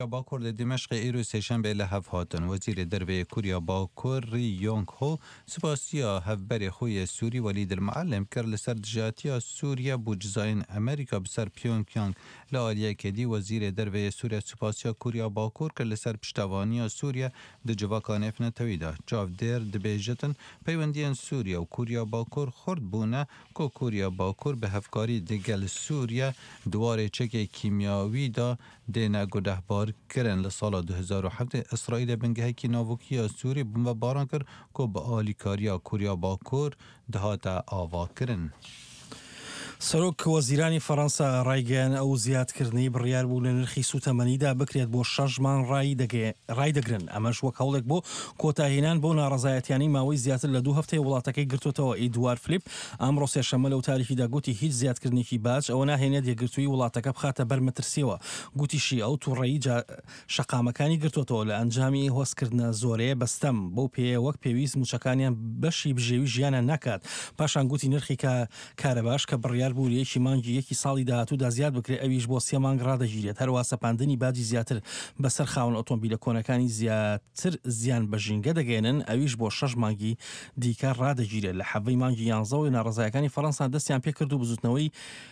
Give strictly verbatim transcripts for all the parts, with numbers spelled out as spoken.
باکور د دمشق ایرو سهشنبه له هف هاتن وزیر دربه کوریا باکور ری یونگ هو سپاسیا هفبر خوی سوری ولید المعلم کر لسر دجاتیا سوریا بو جزاین امریکا بسر پیونگ یانگ لآلیه کدی وزیر دربه سوریا سپاسیا کوریا باکور کر لسر پشتوانی سوریا د جواکان افنه تویده جاو دیر دبیجتن پیوندین سوریا و کوریا باکور خورد بونه که کوریا باکور به هفکاری دگل سوریا دوار چک کیمیاوی دا دینه گده بار کرن لسال دو هزار و هفت اسرائیل بنگه کی ناوکی سوری بمب باران کرد که با آلیکاریا کوریا باکور دهات آوا کرن. سەرۆک وەزیرانی فەڕەنسا ڕایگەیان ئەو زیادکردنەی بڕیار بوو لە نرخی سوتەمەنیدا بکرێت بۆ شەش مانگ ڕای دەگرن. ئەمەش وەک هەوڵێک بۆ کۆتاهێنان بۆ ناڕەزایەتیانی ماوەی زیاتر لە دوو هەفتەی وڵاتەکەی گرتوتەوە. ئیدوار فلیپ ئەمڕۆ سێشەممە لەو تاریخیدا گوتی هیچ زیادکردنێکی باج ئەوە ناهێنێت یەکگرتووی وڵاتەکە بخاتە بەر مەترسیەوە. گوتیشی ئەو تووڕەیی شەقامەکانی گرتوتەوە لە ئەنجامی هۆستکردنە زۆرەیە بەستەم بەو پێ وەک پێویست موچەکانیان بەشی بژێوی ژیانە ناکات. پاشان گوتی نرخی کارەباش کە بڕیار بوو یەکی مانگی یەکی ساڵی داهاتوودا زیاد بکرێت ئەویش بۆ سێ مانگ ڕادەگیرێت. هەروە سەپاندنی باجی زیاتر بەسەر خاوەن ئۆتۆمبیلە کۆنەکانی زیاتر زیان بە ژینگە دەگەێنن ئەویش بۆ شەش مانگی دیکە ڕادەگیرێت. لە حەڤەی مانگی یانزەوەی ناڕەزایەکانی فەڕەنسا دەستیان پێ کرد و بزوتنەوەی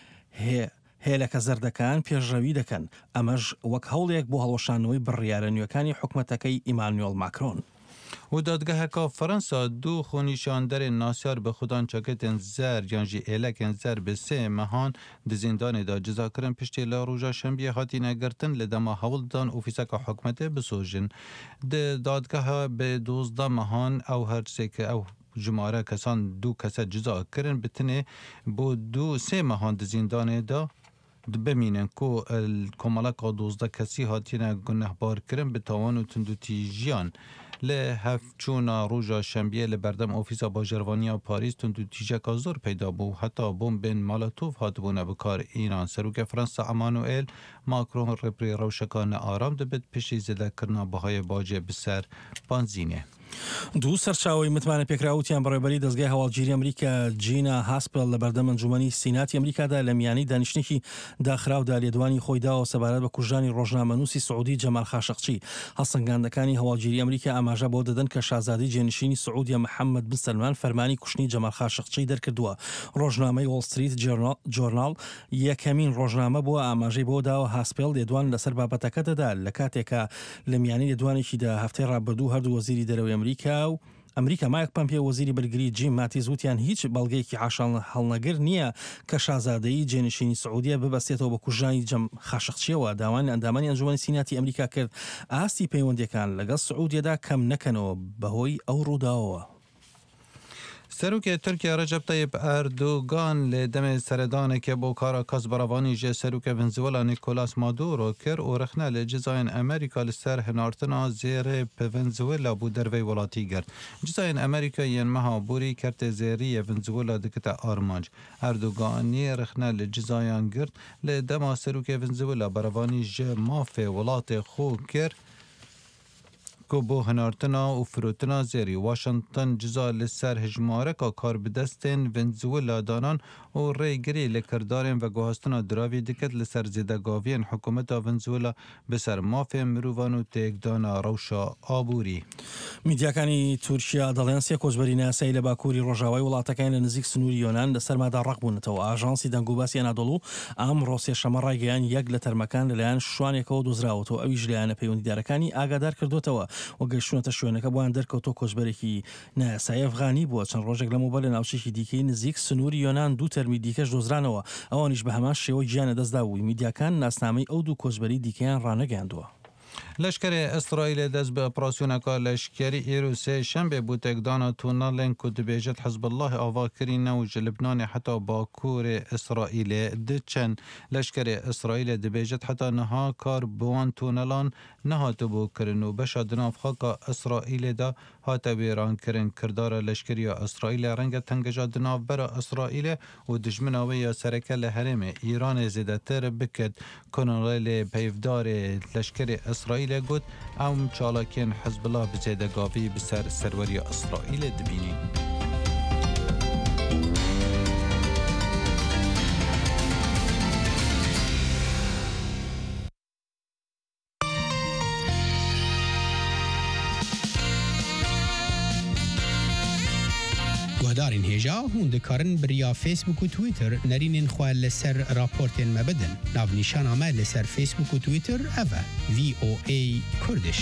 هێلەکە زەردەکان پێشڕەوی دەکەن. ئەمەش وەک هەوڵێک بۆ هەڵۆشانەوەی بڕیارە نوێەکانی حکومەتەکەی ئیمانوێل ماکرۆن. و دادگاه که فرانسا دو خونیشاندر ناسیار به خودان چاکتن زر یانجی ایلکن زر به سه مهان د زندان دا جزا کرن پشتی لا روژا شنبیه هاتی نگرتن لدما حول دان اوفیسک حکمت بسوژن. د دادگاه به دوزده مهان او هر سک او جماره کسان دو کس جزا کرن بتنه بو دو سه مهان د زندان دا ببینن که کمالک دوزده کسی هاتینا گنه بار کرن به تاوان و تندوتی جیان. له هفچونا روژا شنبیه لبردم اوفیسا باجروانی پاریس تندو تیجک زور پیدا بو حتی بوم بین مالاتوف هات بونه بکار ایران. سروک فرانسا امانوئل ماکرون رپری روشکان آرام دبت پشی زده کرنا بهای باجه بسر بانزینه. دوو سەرچاوی متمانە پێکراوتیان بەڕێبەری دەستگای هەواڵگیری ئەمریکا جینا هاسپل لە بەردەم ئەنجومەنی سیناتی ئەمریکادا لە میانی دانیشتێکی داخراودا لێدوانی خۆیداوە سەبارەت بە کوژانی ڕۆژنامەنووسی سعودی جەمال خاشقچی. هەڵسەنگاندەکانی هەواڵگیری ئەمریکا ئاماژە بۆ دەدەن کە شازادەی جێنشینی سعودیە محەممەد بن سەلمان فەرمانی کوشتنی جەمال خاشقچی دەرکردووە. ڕۆژنامەی وۆڵ ستریت جۆرناڵ یەکەمین ڕۆژنامە بووە ئاماژەی بۆ داوە هاسپل لێدوان لەسەر بابەتەکە دەدا لە کاتێکە لە میانی لێدوانێکیدا هەفتەی ڕابردوو هەردوو وەزیری دەرەوەی ئەمریکا و ئەمریکا مایک پەمپێ وەزیری بەرگری جیم ماتیز وتیان هیچ بەڵگەیەکی عاشان هەڵنەگر نییە کە شازادەی جێنشینی سعودیە ببەستێتەوە بە کوژانی جەم خاشقچیەوە. داوان ئەندامانی ئەنجومەنی سیناتی ئەمریکا کرد ئاستی پەیوەندیەکان لەگەڵ سعودیەدا کەم نەکەنەوە بەهۆی ئەو ڕووداوەوە. سروک ترکیه رجب طیب اردوگان لدم سردان که با کاراکاس براوانی جه سروک ونزوئلا نیکولاس مادورو کر و رخنه لجزاین امریکا لسر هنارتنا زیر ونزوئلا بو دروی ولاتی گرد. جزاین امریکا ین مها بوری کرت زیری ونزوئلا دکت آرمانج. اردوگانی رخنه لجزاین گرد لدم سروک ونزوئلا براوانی جه ماف ولات خو کر که بو هنارتنا و فروتنا زیری واشنطن جزا لسر هجماره که کار بدستین ونزوئلا دانان و ریگری لکردارین و گوهستنا دراوی دکت لسر زیدگاوین حکومت ونزوئلا بسر مافی مروان و تیگدان روشا آبوری. میدیاکانی تورکیا دەڵێن سێ کۆچبەری ناسایی لە باکووری ڕۆژاوای وڵاتەکان لە نزیک سنووری یۆنان لە سەرمادا ڕق بوونەتەوە. ئاژانسی دەنگوباسی ئەنادۆڵ ئەمڕۆ سێشەممە ڕایگەیان یەک لە تەرمەکان لەلایەن شوانێکەوە دۆزراوەتەوە. ئەویش لایەنە پەیوەندیدارەکانی ئاگادار کردوتەوە و گەیشتونەتە شوێنەکە بۆیان دەرکەوتۆ کۆچبەرێکی نایاسایی ئەفغانی بووە. چەند ڕۆژێک لەمەوبەر لە ناوچێکی دیکەی نزیک سنووری یۆنان دوو تەرمی دیکەش دۆزرانەوە. ئەوانیش بە هەمان شێوە گیانە دەستدا بووی. میدیاکان ناسنامەی ئەو دوو کۆچبەری دیکەیان ڕانەگەاندووە. لشکر اسرائیل دست به اپراسیون که لشکری ایرو سه شنبه بود اقدان تونالن که دبیجت حزب الله آوا کرین و لبنان حتی باکور اسرائیل دچن. لشکر اسرائیل دبیجت حتی نها کار بوان تونلان نهات بو کرن و بشادنا فخاک اسرائیل دا هات بیران کرن. کردار لشکری اسرائیل رنگ تنگجادنا برا اسرائیل و دجمناوی یا سرکه لحرم ایران زیدتر بکد. کنال پیفدار لشکر اسرائیل گفت ام چالاکین حزب الله بزیدگاوی بسر سروری اسرائیل دبینی. هوادارین هێژا هون دikarin biriya Facebook û Twitter nerînên xwe li ser raportên me bidin. Navnîşana me li ser Facebook û Twitter ev e V O A Kurdish.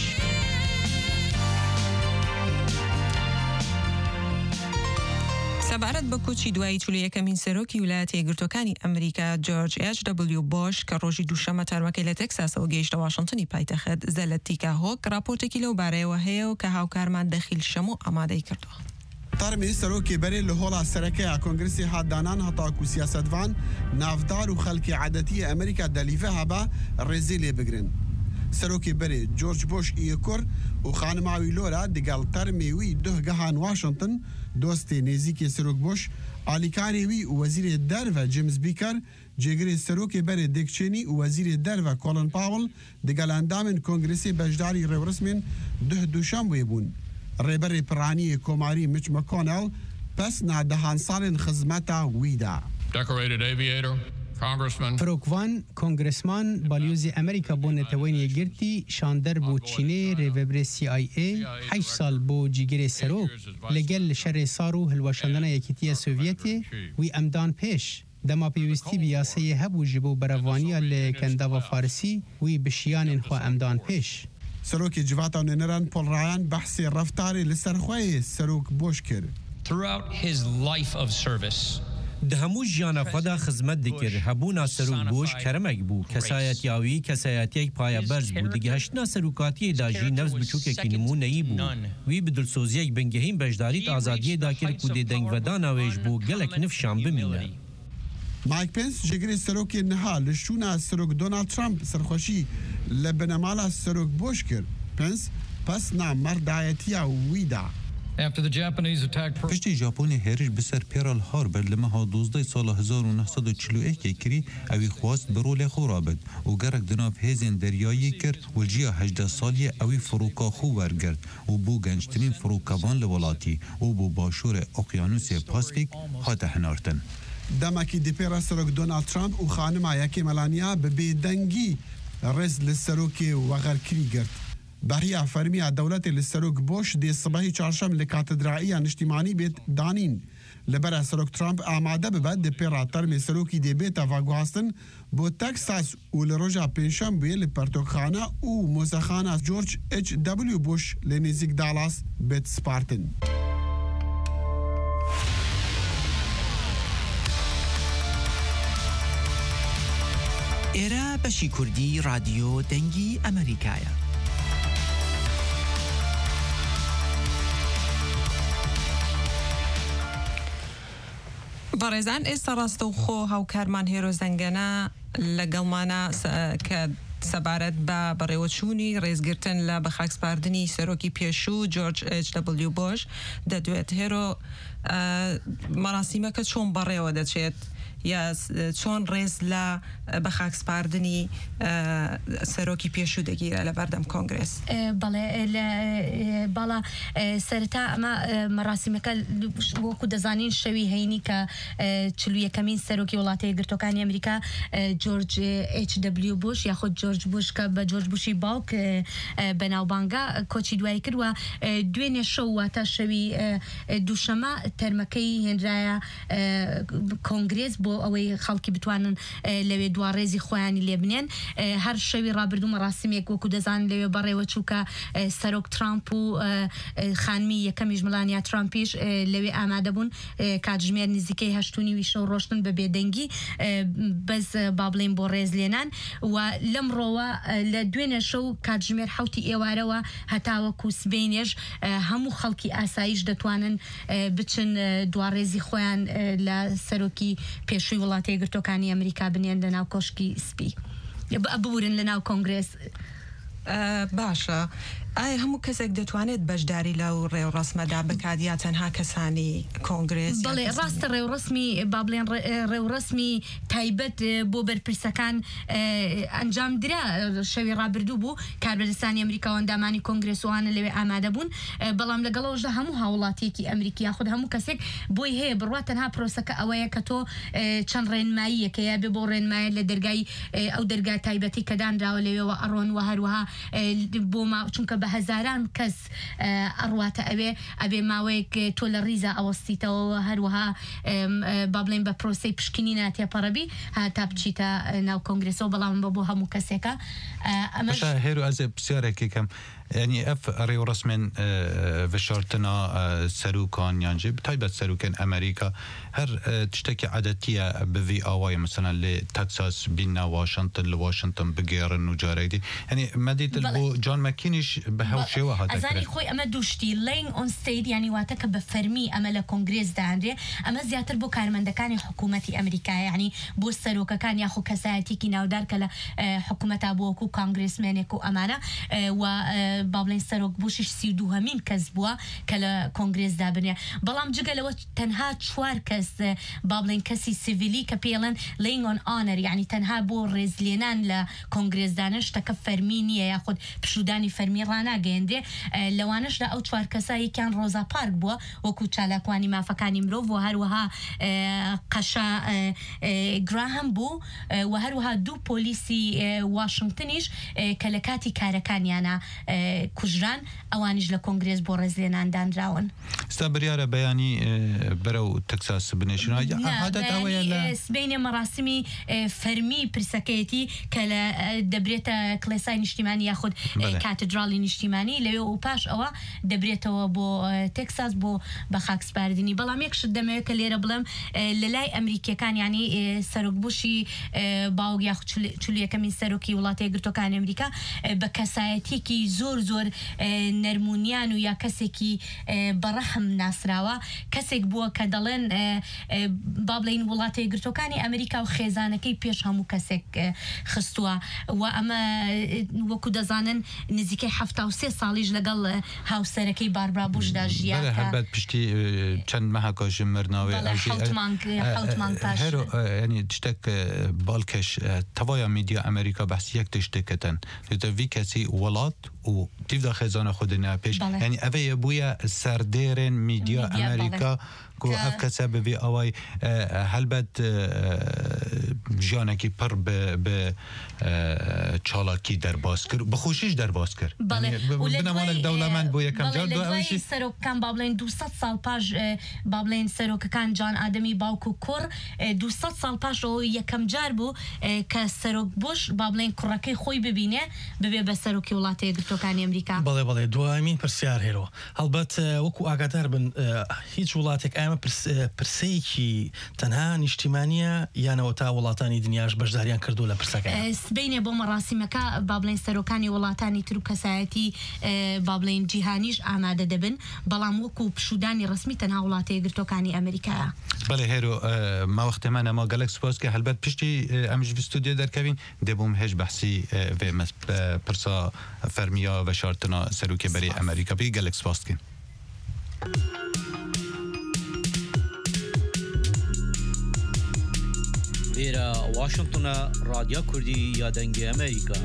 سەبارەت بە کۆچی دوایی چلو یەکەمین سەرۆکی ویلایەتە یەکگرتووەکانی ئەمریکا جۆرج ئێچ دەبلیو بۆش کە ڕۆژی دووشەمە تارمەکەی لە تێکساسەوە گەیشتە واشنگتنی پایتەخت زەلەتیکا هۆک راپۆرتێکی لەو بارەیەوە هەیە و کە هاوکارمان دەخیل شەموو ئامادەی کردووە. تەرمی سەرۆکی بەرێ لە هۆڵا سەرەکەیە کۆنگرسی هاتدانان هەتاکو سیاسەتوان نافدار و خەڵکی عادەتی ئەمریکا دەلیڤە هەبە ڕێزی لێ بگرن. سەرۆکی بەرێ جۆرج بۆش ئیەکۆر و خانماوی لۆرا دەگەڵ تەرمێوی دهگەهان واشنگتن دۆستی نێزیکی سەرۆک بۆش ئالیکارێوی و وەزیرێ دەرڤە جیمز بیکەر جێگرێ سەرۆکی بەرێ دێکچێنی و وەزیرێ دەرڤە کۆڵن پاوڵ دەگەڵ ئەندامن کۆنگرسی بەشداری ڕێوڕسمێن ده دووشەمبێ بوون. ڕێبەرێ پڕانی کۆماری میچ مەکۆنەڵ پەس نادەهان ساڵێن خزمەتە ویدا. فروکوان کۆنگرسمان بالیۆزی ئەمریکا بۆ نەتەوەی یەکگرتی شاندەر بۆ چینێ ڕێڤەبرێ سی ئای ئێ حەیش ساڵ بۆ جیگرێ سەرۆک لەگەل شەرێ سار و هەلوەشاندنە یەکێتیە سۆڤیەتێ وی ئەمدان پێش دەما پێویستی بیاسەیە هەبوو ji بۆ بەرەڤانیە لە کەنداڤە فارسی وی بشیانên xwe ئەمدان پێش. سەرۆکی جڤاتە نوێنەران پۆڵڕایان بەحسێ ڕەفتارێ لەسەر خوێ سەرۆک بۆش کرد. Throughout his life of service د هەموو ژیانە خۆدا خزمەت دەکرد هەبوونا سەرۆک بۆش کەرەمێک بوو کەسایەتیاوی کەسایەتیەک پایە بەرز بوو دیگەهشتنا سەرۆکاتیەدا ژی نەفس بچووکێکی نمونەیی بوو وی بە دڵسۆزیەک بنگەهین بەشداریت ئازادیەدا کرد و دێدەنگڤەداناوێژ بوو گەلێک نفشان بمینە. مایک پێنس جێگرێ سەرۆکی نەها لە شوونا سەرۆک دۆنالد ترامپ سەرخۆشی لە بنەماڵا سەرۆک بۆش کرد. پێنس پەس نامەردایەتیە ویدا. پشتی ژاپۆنی هێرش بەسەر پێرال هاربەر لە مەها دووزدەی ساڵە هەزار و نەسەد و چل و یەکێ کری ئەوی خواست بەرۆ لێ خۆڕا بێت و گەرەک دناو هێزên دەریایî کرد و جیya هەژدە ساڵیە ئەوی فڕۆکا خۆ وەرگرت و بۆ گەنجترین فڕۆکەوان لە وڵاتی و بۆ باشوورە ئۆقیانوسێ پاسفیک هاتە هەناردن. دەمەکی دیپێرە سەرۆک دۆنالد ترامپ و خانما یەکێ مەلانیا بە بێدەنگی ڕێز لە سەرۆکێ وەغەرکری گرت. بەریا فەرمیە دەوڵەتێ لە سەرۆک بۆش دێ سبەهی چارشەم لە کاتەدرائیە نیشتیمانی بێت دانین. لەبەرە سەرۆک ترامپ ئامادە ببات دەپێڕا تەرمێ سەرۆکی دێبێتە ڤاگوهاستن بۆ تەکساس و لە ڕۆژا پێنجشەمبێ لە پەرتۆخانە و مۆزەخانە جۆرج ئێچ دەبلیو بۆش لە نێزیک داڵاس بێت سپارتن. ئێرە بەشی کوردی رادیۆ دەنگی ئەمریکایە. بەڕێزان ئێستا ڕاستە و خۆ هاوکارمان هێرۆ زەنگەنە لەگەڵمانە کە سەبارەت بە بەڕێوەچوونی ڕێزگرتن لە بەخاکسپاردنی سەرۆکی پێشوو جۆرج ئێچ دەبلیو بۆش دەدوێت هێرۆ مەراسیمەکە چۆن بەڕێوە دەچێت یا چۆن ڕێز لە بەخاکسپاردنی سەرۆکی پێشوو دەگیرە لە بەردەم کۆنگرس. بەڵێ باڵا سەرەتا ئەمە مەراسیمەکە وەکو دەزانین شەوی هەینی کە چلو یەکەمین سەرۆکی وڵاتە یەکگرتووەکانی ئەمریکا جۆرج ئێچ دەبلیو بۆش یاخود جۆرج بوش کە بە جۆرج بوشی باوک بەناوبانگا کۆچی دوایی کردووە دوێنێ شەو واتە شەوی دووشەمە تەرمەکەی هێنرایە کۆنگرس بۆ ئەوەی خەڵکی بتوانن لەوێ دوا ڕێزی خۆیانی لێ بنێن. هەر شەوی ڕابردوو مەراسیمێک وەکو دەزان لەوێ بەڕێوە چووکە سەرۆک ترامپ و خانمی یەکەمیش مەلانیا ترامپیش لەوێ ئامادە بوون کاتژمێر نزیکەی هەشتونی وی شەو ڕۆشتن بە بێدەنگی بەس با بڵێن بۆ ڕێز لێنان و لەم ڕۆوە لە دوێنێ شەو کاتژمێر حوتی ئێوارەوە هەتاوەکو سبەینێژ هەموو خەڵکی ئاسایش دەتوانن بچن دوا ڕێزی خۆیان لە سەرۆکی پێشووی وڵاتە یەکگرتووەکانی ئەمریکا بنێن لە ناو کۆشکی سپی ببورن لە ناو کۆنگرس. باشە ئایا هەموو کەسێک دەتوانێت بەشداری لەو ڕێوڕسمەدا بکات یا تەنها کەسانی کۆنگرس؟ بەڵێ ڕاستە ڕێوڕسمی با بڵێن ڕێوڕسمی تایبەت بۆ بەرپرسەکان ئەنجام درا شەوی ڕابردوو بوو کاربەدەستانی ئەمریکا و ئەندامانی کۆنگرسوانە لەوێ ئامادە بوون بەڵام لەگەڵەوەشدا هەموو هاوڵاتیەکی ئەمریکی یاخود هەموو کەسێک بۆی هەیە بڕوا تەنها پرۆسەکە ئەوەیە کە تۆ چەند ڕێنماییەکە یا بێ بۆ ڕێنمایە لە دەرگای ئەو دەرگای تایبەتی کە دانراوە لەوێەوە ئەڕۆن و هەروەها بۆ ما چونکە بهزاران كس أروات أبي أبي ماويك تول الريزة أوستيتو هروها بابلين ببروسي بشكنينات يا بربي ها تابتشيتا ناو كونغرسو بلام بابوها مكسكا مش هيرو از بسيارة كم يعني اف ريو رسمن فشارتنا سروكان يعني بتايبت سروكان امريكا هر تشتكي عادتيه بفي اواي مثلا لتكساس بين واشنطن لواشنطن بغير نجاري دي يعني مديت البو جون ماكينيش بهوشي وهذا ازاني خوي اما دوشتي لين اون ستيت يعني واتك بفرمي اما لكونغرس ده عندي اما زياتر بو كارمندكاني حكومتي امريكا يعني بو سروكا كان ياخو كساتي كي ناودار كلا حكومه ابوكو كونغرس مانكو امانه و بابلين سروك بوشش سيدو همين كسبوا كلا كونغرس دابنيا بلام جگە لەوە تەنها چوار کەس بابلین کەسی سیڤیلی کە پێڵن لەینگ ئۆن ئانەر یعنی تەنها بۆ ڕێزلێنان لە کۆنگرێزدانە شتەکە فەرمی نییە یاخود پشودانی فەرمی ڕاناگەیەندێ لەوانەشدا ئەو چوار کەسا یەکیان ڕۆزا پارک بووە وەکو چالاکوانی مافەکانی مرۆڤ و هەروەها قەشا گراهەم بوو و هەروەها دوو پۆلیسی واشنگتنیش کە لە کاتی کارەکانیانە کوژران ئەوانیش لە کۆنگرێز بۆ ڕێزلێنان دانراون ستا بریارە بەیانی بەرەو تەکساس بنێشنەوە عادەت ئەوەیە لە سبەینێ مەراسمی فەرمی پرسەکەیەتی کە لە دەبرێتە کڵێسای نیشتیمانی یاخود کاتدراڵی نیشتیمانی لەوێ و پاش ئەوە دەبرێتەوە بۆ تێکساس بۆ بە خاکسپاردنی بەڵام یەکشت دەمەوێت کە لێرە بڵێم لە لای ئەمریکیەکان یعنی سەرۆک بوشی باوک یاخود چولویەکەمین سەرۆکی وڵاتە یەکگرتووەکانی ئەمریکا بە کەسایەتێکی زۆر زۆر نەرمونیان و یا کەسێکی بەڕەحم ناسراوە کەسێک بووە کە دەڵێن با بڵێن وڵاتە یەکگرتووەکانی ئەمریکا و خێزانەکەی پێش هەموو کەسێک خستووە و ئەمە وەکو دەزانن نزیکەی هەفتا و سێ ساڵیش لەگەڵ هاوسەرەکەی باربرا بوشدا ژیا هەربەت پشتی چەند مەهەکەژ مرناوێ هەرو ینی تشتێک باڵکەش تەوایە میدیا ئەمریکا بەسی یەک تشتێکەتەن وی کەسی وڵات و تیفدا خێزانە خودنا پێش ینی ئەvەیە بووە سەردێرن میدیا ئەمریکا کو ئەف کەسە ببێ ئەوەی هەلبەت ژیانێکی پڕ بە چاڵاکی دەرباز کرد بەخۆشیش دەرباز کرد بنەمانێک دەوڵەمەند بۆ یەکەم جار دوای سەرۆکەکان با بڵێن دووسەد ساڵ پاش با بڵێن سەرۆکەکان جان ئادەمی باوک و کوڕ دووسەد ساڵ پاشەوە یەکەم جار بوو کە سەرۆک بوش با بڵێن کوڕەکەی خۆی ببینێ ببێ بە سەرۆکی وڵاتە یەکگرتووەکانی ئەمریکا بەڵێ بەڵێ دوایمین پرسیار هێرەوە هەڵبەت وەکو ئاگادار بن هیچ وڵاتێک ئەمە پرسەیەکی تەنها نیشتیمانیە یانەوە تا وڵاتانی دنیاش بەشداریان کردو لە پرسەکە سبەینێ بۆ مەراسیمەکە با بڵێن سەرۆکانی وڵاتانی تر و کەسایەتی با بڵێن جیهانیش ئامادە دەبن بەڵام وەکو پشودانی ڕسمی تەنها وڵاتە یەکگرتووەکانی ئەمریکایە بەڵێ هێرو ماوەختەمانە ما گەلێک سپاس کە هەلبەت پشتی ئەمش ستودیۆ دەرکەوین دەبووم هێش بەحسی پرسا فەرمیە بەشارتنە سەرۆکی بەری ئەمریکا بێ گەلێک سپاس بکەین لێرە واشنگتنە رادیۆ کوردی یا دەنگی ئەمریکا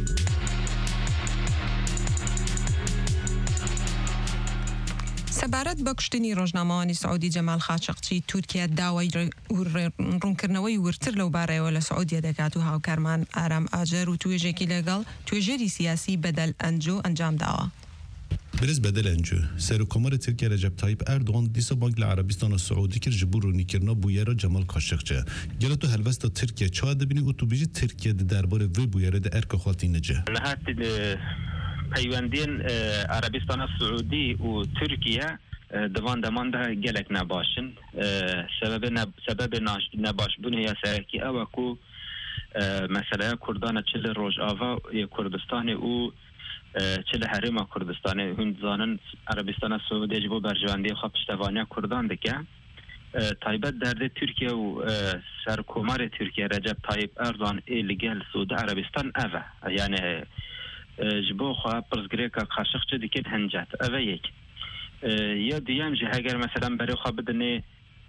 سەبارەت بە کوشتنی ڕۆژنامەوانی سعودی جەمال خاشقچی تورکیا داوای ڕوونکردنەوەی ورتر لەو بارەیەوە لە سعودیە دەکات و هاوکارمان ئارام ئاجەر و توێژێکی لەگەڵ توێژەری سیاسی بەدەل ئەنجو ئەنجام داوە. برز بدل انجو سرکومار ترکیه رجب طیب اردوغان دیسا بانک لعربستان السعودی کر جبور رو نیکرنا بویرا جمال خاشقچی گله تو هلوستا ترکیه چا دبینی او تو بیجی ترکیه درباره و بویرا ده ارک خاطی نجه لحد پیوندین عربستان السعودی و ترکیه دوان دمان ده گلک نباشن سبب نب سبب نباش بونه یا سرکی او کو مسئله کردان چل روج آوا کردستان او چه حریم کردستان هند زانن عربستان سعودی جبو برجواندی خواه پشتوانی کردان دکه تایبت درده ترکیه و سرکومار ترکیه رجب طیب اردوغان ایلگل سعود عربستان اوه یعنی جبو خواه پرزگری که خاشق چه دکید هنجت اوه یک یا دیام جه اگر مثلا برای خواه بدنه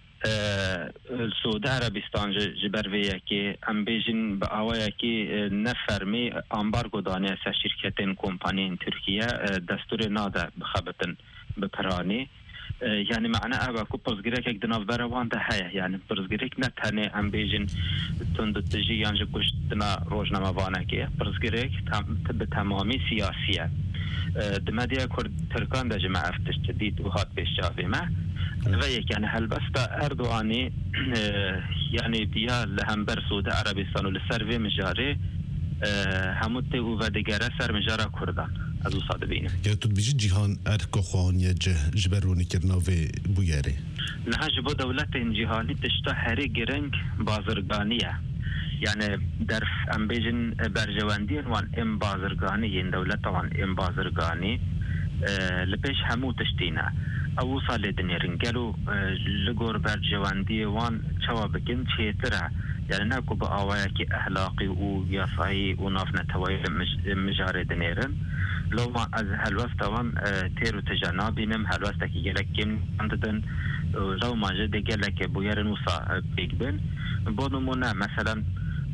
سعود عربستان جبر ویا که ام بیجن با آوایا که نفرمی امبارگو دانه سه شرکتین کمپانین ترکیه دستور ناده بخبتن بپرانی یعنی معنی اوه که پرزگیرک یک دناف بروان ده هیه یعنی پرزگیرک نتنه ام بیجن تندتجی یانجه کشتنا روشنامه وانه که پرزگیرک به تمامی سیاسیه دماديا كرد تركان دا جماعة افتش تديد وهات بيشافي ما غيك يعني هالبستا أردواني يعني بيا لهمبر سعودي عربستان ولسرفي مجاري هموت و دیگره سر مجارا کردان از او ساده بینه یا تو بیجی جهان ارکو خوانی جه جبرونی کرنا و بویاره نه جبو دولت جهانی تشتا هری گرنگ بازرگانیه يعني در ام بيجن برجواندي وان ام بازرگاني ين دولت وان ام بازرگاني لبيش همو تشتينا او صال دنيرن قالوا لغور برجواندي وان شوابكن تشيترا يعني ناكو بآواياكي أخلاقي وياسعي ونافنا تويل مجاري دنيرن لو ما از هلوستا وان تيرو تجانابي نم هلوستا كي جلك كم عنددن لو ما جد جلك بويرن وصا بيقبن بونو منا مثلا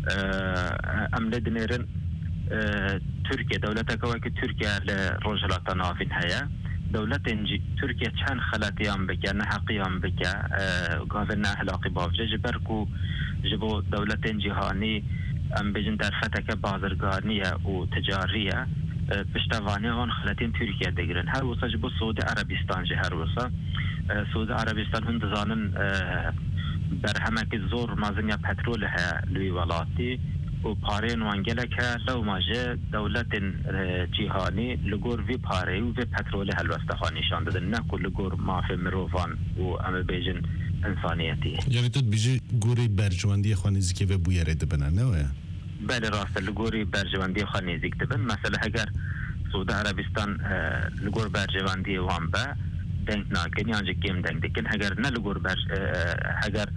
أمل دنيرن تركيا دولة كواكي تركيا لرجلات نافين هيا دولة تركيا كان خلاتيان بكا نحقيان بكا قاذنا أخلاقي بافجة جبركو جبو دولة جهاني ام بجن در فتك بازرگانية وتجارية بشتواني هون خلاتين تركيا دقرن هر وصا جبو سعودي عربستان جه هر وصا سعودي عربستان هند زانن برهمك الزور مازنيا بترول ها لوي ولاتي وبارين وانجلك لو ما جاء دولة جهاني لغور في باري وفي بترول هالوستخاني شانددن نكو لغور ما في مروفان وام بيجن انسانيتي يعني تو بيجي غوري برجواندي خانيزي و بويره دبن نه بله راست لغوري برجواندي خانيزي دبن مثلا اگر سعودي عربستان لغور برجواندي وان با دنگ ناکن یعنی کم دنگ دکن اگر نه لغور بر اگر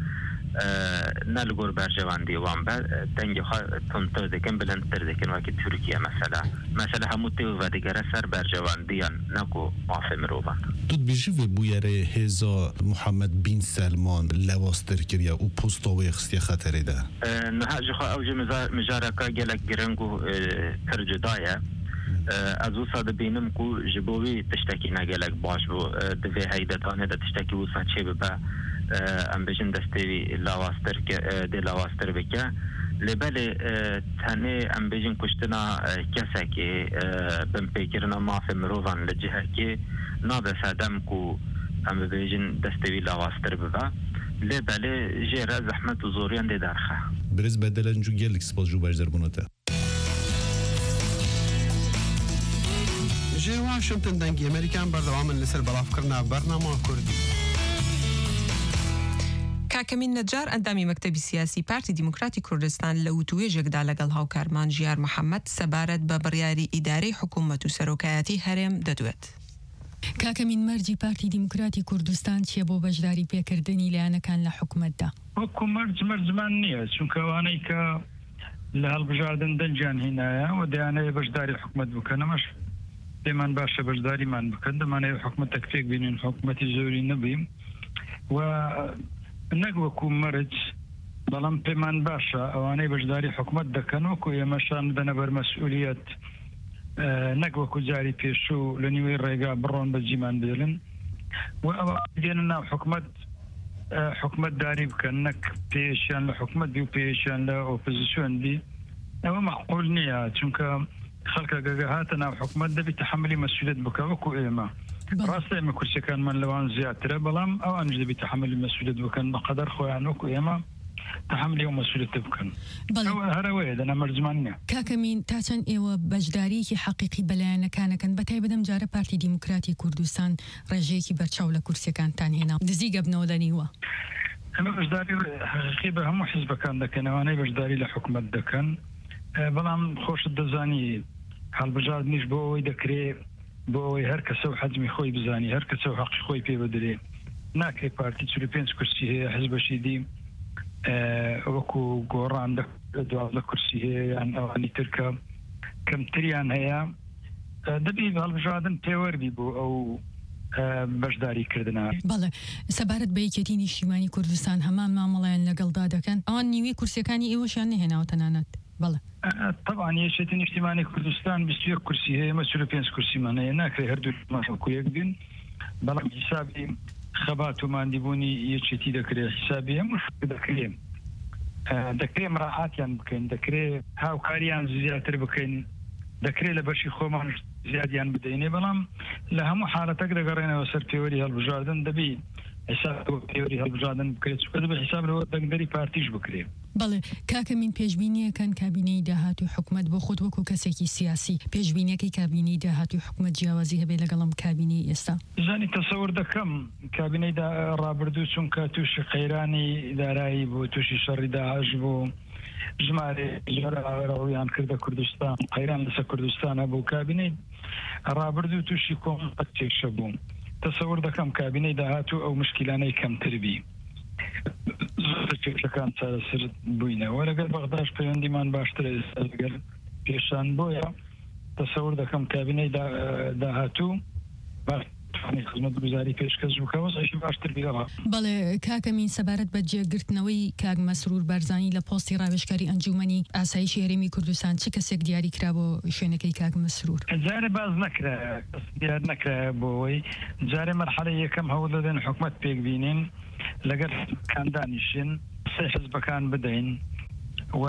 نه لغور برجواندی وان با دنگ خا تنتر دکن بلندتر دکن وقتی ترکیه مثلا مثلا هموتی و دیگر سر برجواندیان نکو معافم روبان تو بیشی و بویره هزا محمد بن سلمان لواستر کریا و پستاوی خستی خطری ده نه جخا اوج مجارکا گلک گرنگو ترجدایه از او ساده بینم کو جبوی تشتکی نگلک باش بو دوی هیدتانه ده تشتکی و ساچه ببا ام بجن دستوی لاواستر ده لاواستر بکه لباله تنه ام بجن کشتنا کسا که بم پیکرنا مافی مروفان لجهه که نابه سادم کو ام بجن دستوی لاواستر ببا لباله جیره زحمت و زوریان ده درخه برز بدلن جو گلک سپاس جو بجدر بوناته جي واشنطن دنگی امریکان بردوام لسر بلاف کرنا برنامه کردی کاکەمین نەجار ئەندامی مەکتەبی سیاسی پارتی دیموکراتی کوردستان لە وتوێژێکدا لەگەڵ هاوکارمان ژیار محەممەد سەبارەت بە بڕیاری ئیدارەی حکوومەت و سەرۆکایەتی هەرێم دەدوێت. کاکەمین مەرجی پارتی دیموکراتی کوردستان چیە بۆ بەشداری پێکردنی لایەنەکان لە حکوومەتدا؟ وەکو مەرج مەرجمان نییە چونکە ئەوانەی کە لە هەڵبژاردن دەنجیان هێنایە و دەیانەوێت بەشداری حکوومەت بکەن ئەمەش پێمان باشە بەشداریمان بکەن دەمانەوێت حکوومەتێک پێک بینین حکوومەتی زۆری نەبیم و نەک وەکو مەرج بەڵام پێمان باشە ئەوانەی بەشداری حکوومەت دەکەن وەکو ئێمەشان بدەنە بەرمەسئولیەت نەک وەکو جاری پێشوو لە نیوەی ڕێگا بڕۆن بەجیمان بێڵن و ئەوە دێنە ناو حکوومەت حکوومەت داری بکەن نەک پێشیان لە حکوومەت بی و پێشیان لە ئۆپۆزیسیۆن بی ئەوە مەعقول نییە چونکە خەڵکە گەگە هاتە ناو حکوومەت دەبی تەحملی مەسئولیەت بکە وەکو ئێمە ڕاستە ئێمە کورسەکانمان لەوان زیاترە بەڵام ئەوانش دەبی تەحملی مەسئولیەت بکەن بەقەدەر خۆیان وەکو ئێمە تەحملی ئەو مەسئولیەتە بکەن هەرەوەیە دەنا مەرجمان نییە. کاکەمین تا چەند ئێوە بەشداریەکی حەقیقی بەلایەنەکانەکەن بەتایبەتم جارە پارتی دیموکراتی کوردستان ڕێژەیەکی بەرچاو لە کورسەکانتان هێنا دزی گەبنەوە لەنیوە ئەمە بەشداری حەقیقی بە هەموو حیزبەکان دەکەن ئەوانەی بەشداری لە حکوومەت دەکەن بەڵام خۆشت دەزانی هەڵبژاردنیش بۆ ئەوەی دەکرێت بۆ ئەوەی هەر کەسە و حەجمی خۆی بزانی هەر کەسە و حەقی خۆی پێ بدرێ ناکرێت پارتی چل و پێنج کورسی هەیە حیزبەشی دی وەکو گۆڕان دوازدە کورسی هەیە یان ئەوانی ترکە کەمتریان هەیە دەبی هەڵبژاردن پێوەربی بۆ ئەو بەشداری کردنە. بەڵێ سەبارەت بە یەکێتی نیشتیمانی کوردستان هەمان مامەڵەیان لەگەڵدا دەکەن ئەوان نیوەی کورسەکانی ئێوەشیان نەهێناوە تەنانەت بەڵێ طبعا یەکێتی نیشتیمانی کوردستان بیست و یەک کورسی هەیە ئێمە چل و پێنج کورسیمان هەیە ناکرێت هەردوو وەکو یەک بین بەڵام حیسابی خەبات و ماندیبوونی یەکێتی دەکرێت حیسابی هەموو دەکرێت دەکرێت مراعاتیان بکەین دەکرێت هاوکاریان زیاتر بکەین دەکرێت لە بەشی خۆمان زیادیان بدەینێ بەڵام لە هەموو حالەتەک دەگەڕێنەوە سەر پێوەری هەڵبژاردن دەبی حساب پێوەری هەڵبژاردن بکرێت چکە دەبێت حساب لەوە دەنگدەری پارتیش بکرێت. بەڵێ کاکەمین پێشبینیەکەن کابینەی داهاتوی حکومت بۆ خۆت وەکو کەسێکی سیاسی پێشبینیەکەی کابینەی داهاتوی حکومت جیاوازی هەبێ لەگەڵم کابینەی ئێستا زانی تەسەور دەکەم کابینەی ڕابردوو چونکە تووشی قەیرانی دارایی بوو تووشی شەڕی داهاش بوو ژمارە ڕۆیان کردە کوردستان قەیران لەسەر کوردستان هەبوو کابینەی ڕابردوو تووشی کۆمەڵ تێکشە بوو تەسەور دەکەم کابینەی داهاتوو ئەو مشکلانەی کەمتربی چەکان چارەسەر بووینەوە لەگەر بەغداش پەیوەندیمان باشترە لەگەر پێشان بۆیە تەسەور دەکەم کابینەی داهاتوو خزمەت گوزاری پێشکەش بکەوە ئەشی باشتر بیەوە. بەڵێ کاکەمین سەبارەت بە جێگرتنەوەی کاک مەسرور بارزانی لە پۆستی ڕاوێژکاری ئەنجومەنی ئاسایشی هەرێمی کوردستان چ کەسێک دیاری کرا بۆ شوێنەکەی کاک مەسرور؟ جارێ باز نەکرا دیار نەکرا بۆەوەی جارێ مەرحەلە یەکەم هەوڵ دەدەن حکومەت پێکبینین لەگەر کاندانیشن سێ حزبەکان بدەین و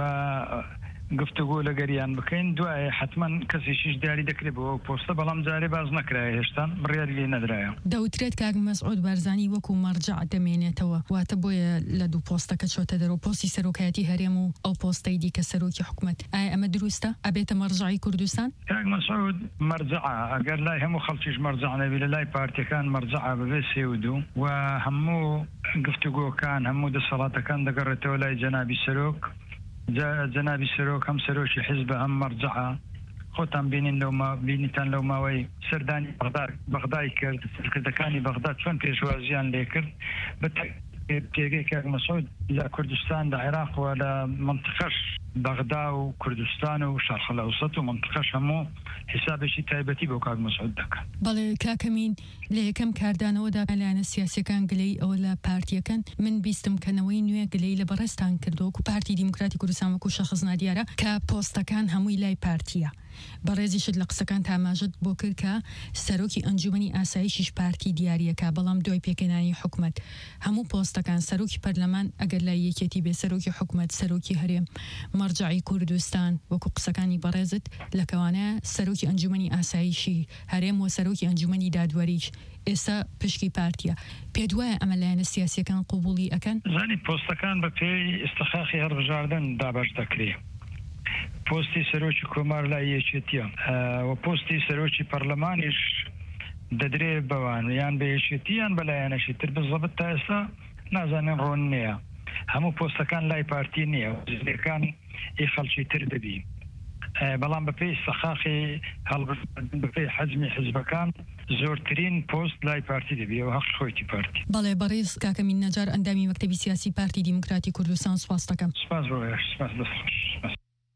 گفتگو لەگەریان بکەین دوایە حتما کەسیشیش دیاری دەکرێت بۆ پۆستە بەڵام جارێ باز نەکرای هێشتا بڕیاری لێ نەدرایە. دەوترێت کاک مەسعود بارزانی وەکو مەرجع دەمێنێتەوە واتە بۆیە لە دوو پۆستەکە چۆتە دەرەوە پۆستی سەرۆکایەتی هەرێم و ئەو پۆستەی دیکە سەرۆکی حکومت ئایا ئەمە دروستە ئەبێتە مەرجعی کوردستان؟ کاک مەسعود مەرجعە ئەگەر لای هەموو خەڵکیش مەرجع نەبی لە لای پارتیەکان مەرجعە بەبێ سێ و دوو و هەموو گفتگۆکان هەموو دەسەڵاتەکان دەگەڕێتەوە لای جەنابی سەرۆک جەنابی سەرۆک هەم سەرۆکی حیزب هەم مەرجعە خۆتان بینین لەو بینیتان لەو ماوەی سەردانی بەغدای کرد سەرکردەکانی بەغدا چۆن پێشوازیان لێ کرد بە پێگەی کاک مەسعود لە کوردستان لە عێراق و لە منطقەش بەغدا و کوردستان و شەرق الئەوسەط و منطقەش هەموو حسابێکی تایبەتی بۆ کاک مەسعود دەکەن. بەڵێ کاکەمین لە یەکەم کاردانەوەدا لایەنە سیاسیەکان گلەی ئەوە لە پارتیەکەن من بیستم کەنەوەی نوێ گلەی لە بەڕێستان کردو و پارتی دیموکراتی کوردستان وەکو شەخص دیارە کە پۆستەکان هەمووی لای پارتیە. بەڕێزیشت لە قسەکان تاماژت بۆ کرد کە سەرۆکی ئەنجومەنی ئاسایشیش پارتی دیاریەکە بەڵام دوای پێکەنانی حکومت هەموو پۆستەکان سەرۆکی پەرلەمان ئەگەر لای یەکێتی بێ سەرۆکی حکومت سەرۆکی هەرێم مەرجعی کوردستان وەکو قسەکانی بەڕێزت لەکەوانە سەرۆکی ئەنجومەنی ئاسایشی هەرێم و سەرۆکی ئەنجومەنی دادوەریش ئێستا پشکی پارتیە پێ دوایە ئەمە لایەنە سیاسیەکان قوبوڵی ئەەکەن؟ زانی پۆستەکان بە پێی ئستخاخی هەڵبژاردن دابەش دەکرێت. پۆستی سەرۆکی کۆمار لای یەکێتیە و پۆستی سەرۆکی پەرلەمانیش دەدرێ بەوان یان بە یەکێتیان بەلایەنەشی تر بزەبت تا ئێستا نازانێن ڕۆن نییە هەموو پۆستەکان لای پارتی نییە وزیرەکان ئی خەڵکی تر دەبی بەڵام بەپێی سەخاخی هەڵبژاردن بەپێی حەجمی حزبەکان زۆرترین پۆست لای پارتی دەبی و هەخش خۆیتی پارتی. بەڵێ بەڕێز کاکەمین نەجار ئەندامی مەکتەبی سیاسی پارتی دیموکراتی کوردستان سوپاس دەکەم. سپاس بۆ سپاس دەست.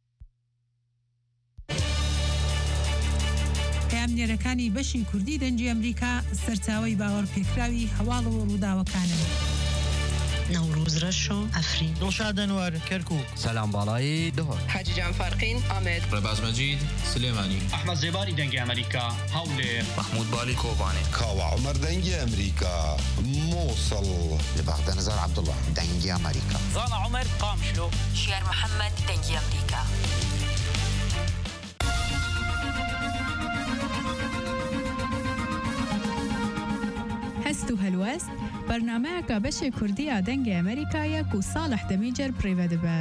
پامنێرەکانی بەشی کوردی دەنجی ئەمریکا سەرچاوی باوەڕ پێکراوی هەواڵ و ڕووداوەکانن. نوروز رشو افرین دڵشاد ئەنوەر کەرکووک سەلام باڵایی دهۆر حاجیجان فارقین ئامێد ڕێباز مەجید سلێمانی ئەحمەد زێباری دەنگی ئەمریکا هەولێر محمود بالی کۆبانێ کاوە عومەر دەنگی ئەمریکا مووسڵ لە بەغدە نەزار عەبدوڵڵا دەنگی ئەمریکا زانا عومەر قامشلۆ شێر محەممەد دەنگی ئەمریکا. هەست و هەلوەست بەرنامەیەکە بەشێ کوردیە دەنگی ئەمریکایەک و ساڵح دەمیجەر پڕێوە دەبە.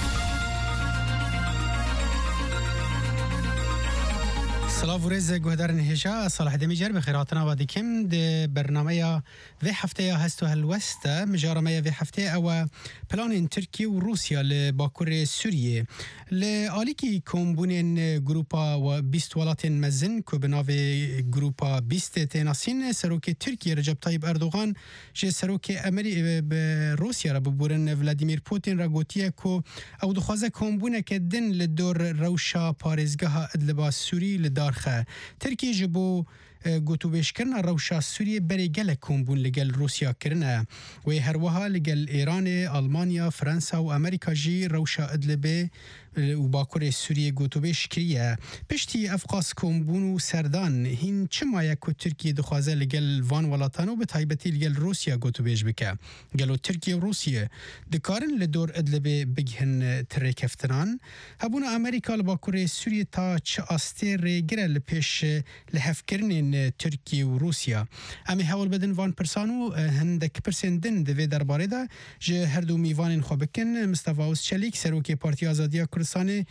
سلااو ورێز گوهدارن هێژا ساڵح دەمیجەر بەخێراتنەوە دیکەم دێ بەرنمەیە vê هەفتەیە هەست و هەلوەستە مژارەمەیە vê هەفتەیە ئەوە پلانên تورکیە و رووسیا لە باکوورê Sûriyê li alîkî kombûnên grupa bîst welatên mezin ku bi navê grupa bîstê tê nasîn serokê Tirkiye Recep Tayyip Erdogan ji serokê Amerî bi Rusyaya re bibûrin Vladimir Putin re gotiye ku ew dixwaze kombûneke din li dor rewşa parêzgeha Idliba Sûrî li darxe. Tirkiye ji bo گوتوبیشکرنا روشا سوریه بری گل کومبون لگل روسیا کرنا و هروها لگل ایران، آلمانیا، فرانسا و امریکا جی روشا ادلبه و باکور سوریه گوتوبیش کریه. پشتی افقاس کومبون و سردان هین چه مایه که ترکیه دخوازه لگل وان ولاتان و به تایبتی لگل روسیا گوتوبیش بکه. گلو ترکیه و روسیه دکارن لدور ادلبه بگهن ترکفتنان. هبون امریکا لباکور سوریه تا چه آستیر گره لپیش لحفکرنین ترکیه و روسیا. امی حول بدن وان پرسانو هندک پرسندن دوی درباره دا جه هر دو میوان خوبکن مستفاوز چلیک سروکی پارتی آزادیا کردستان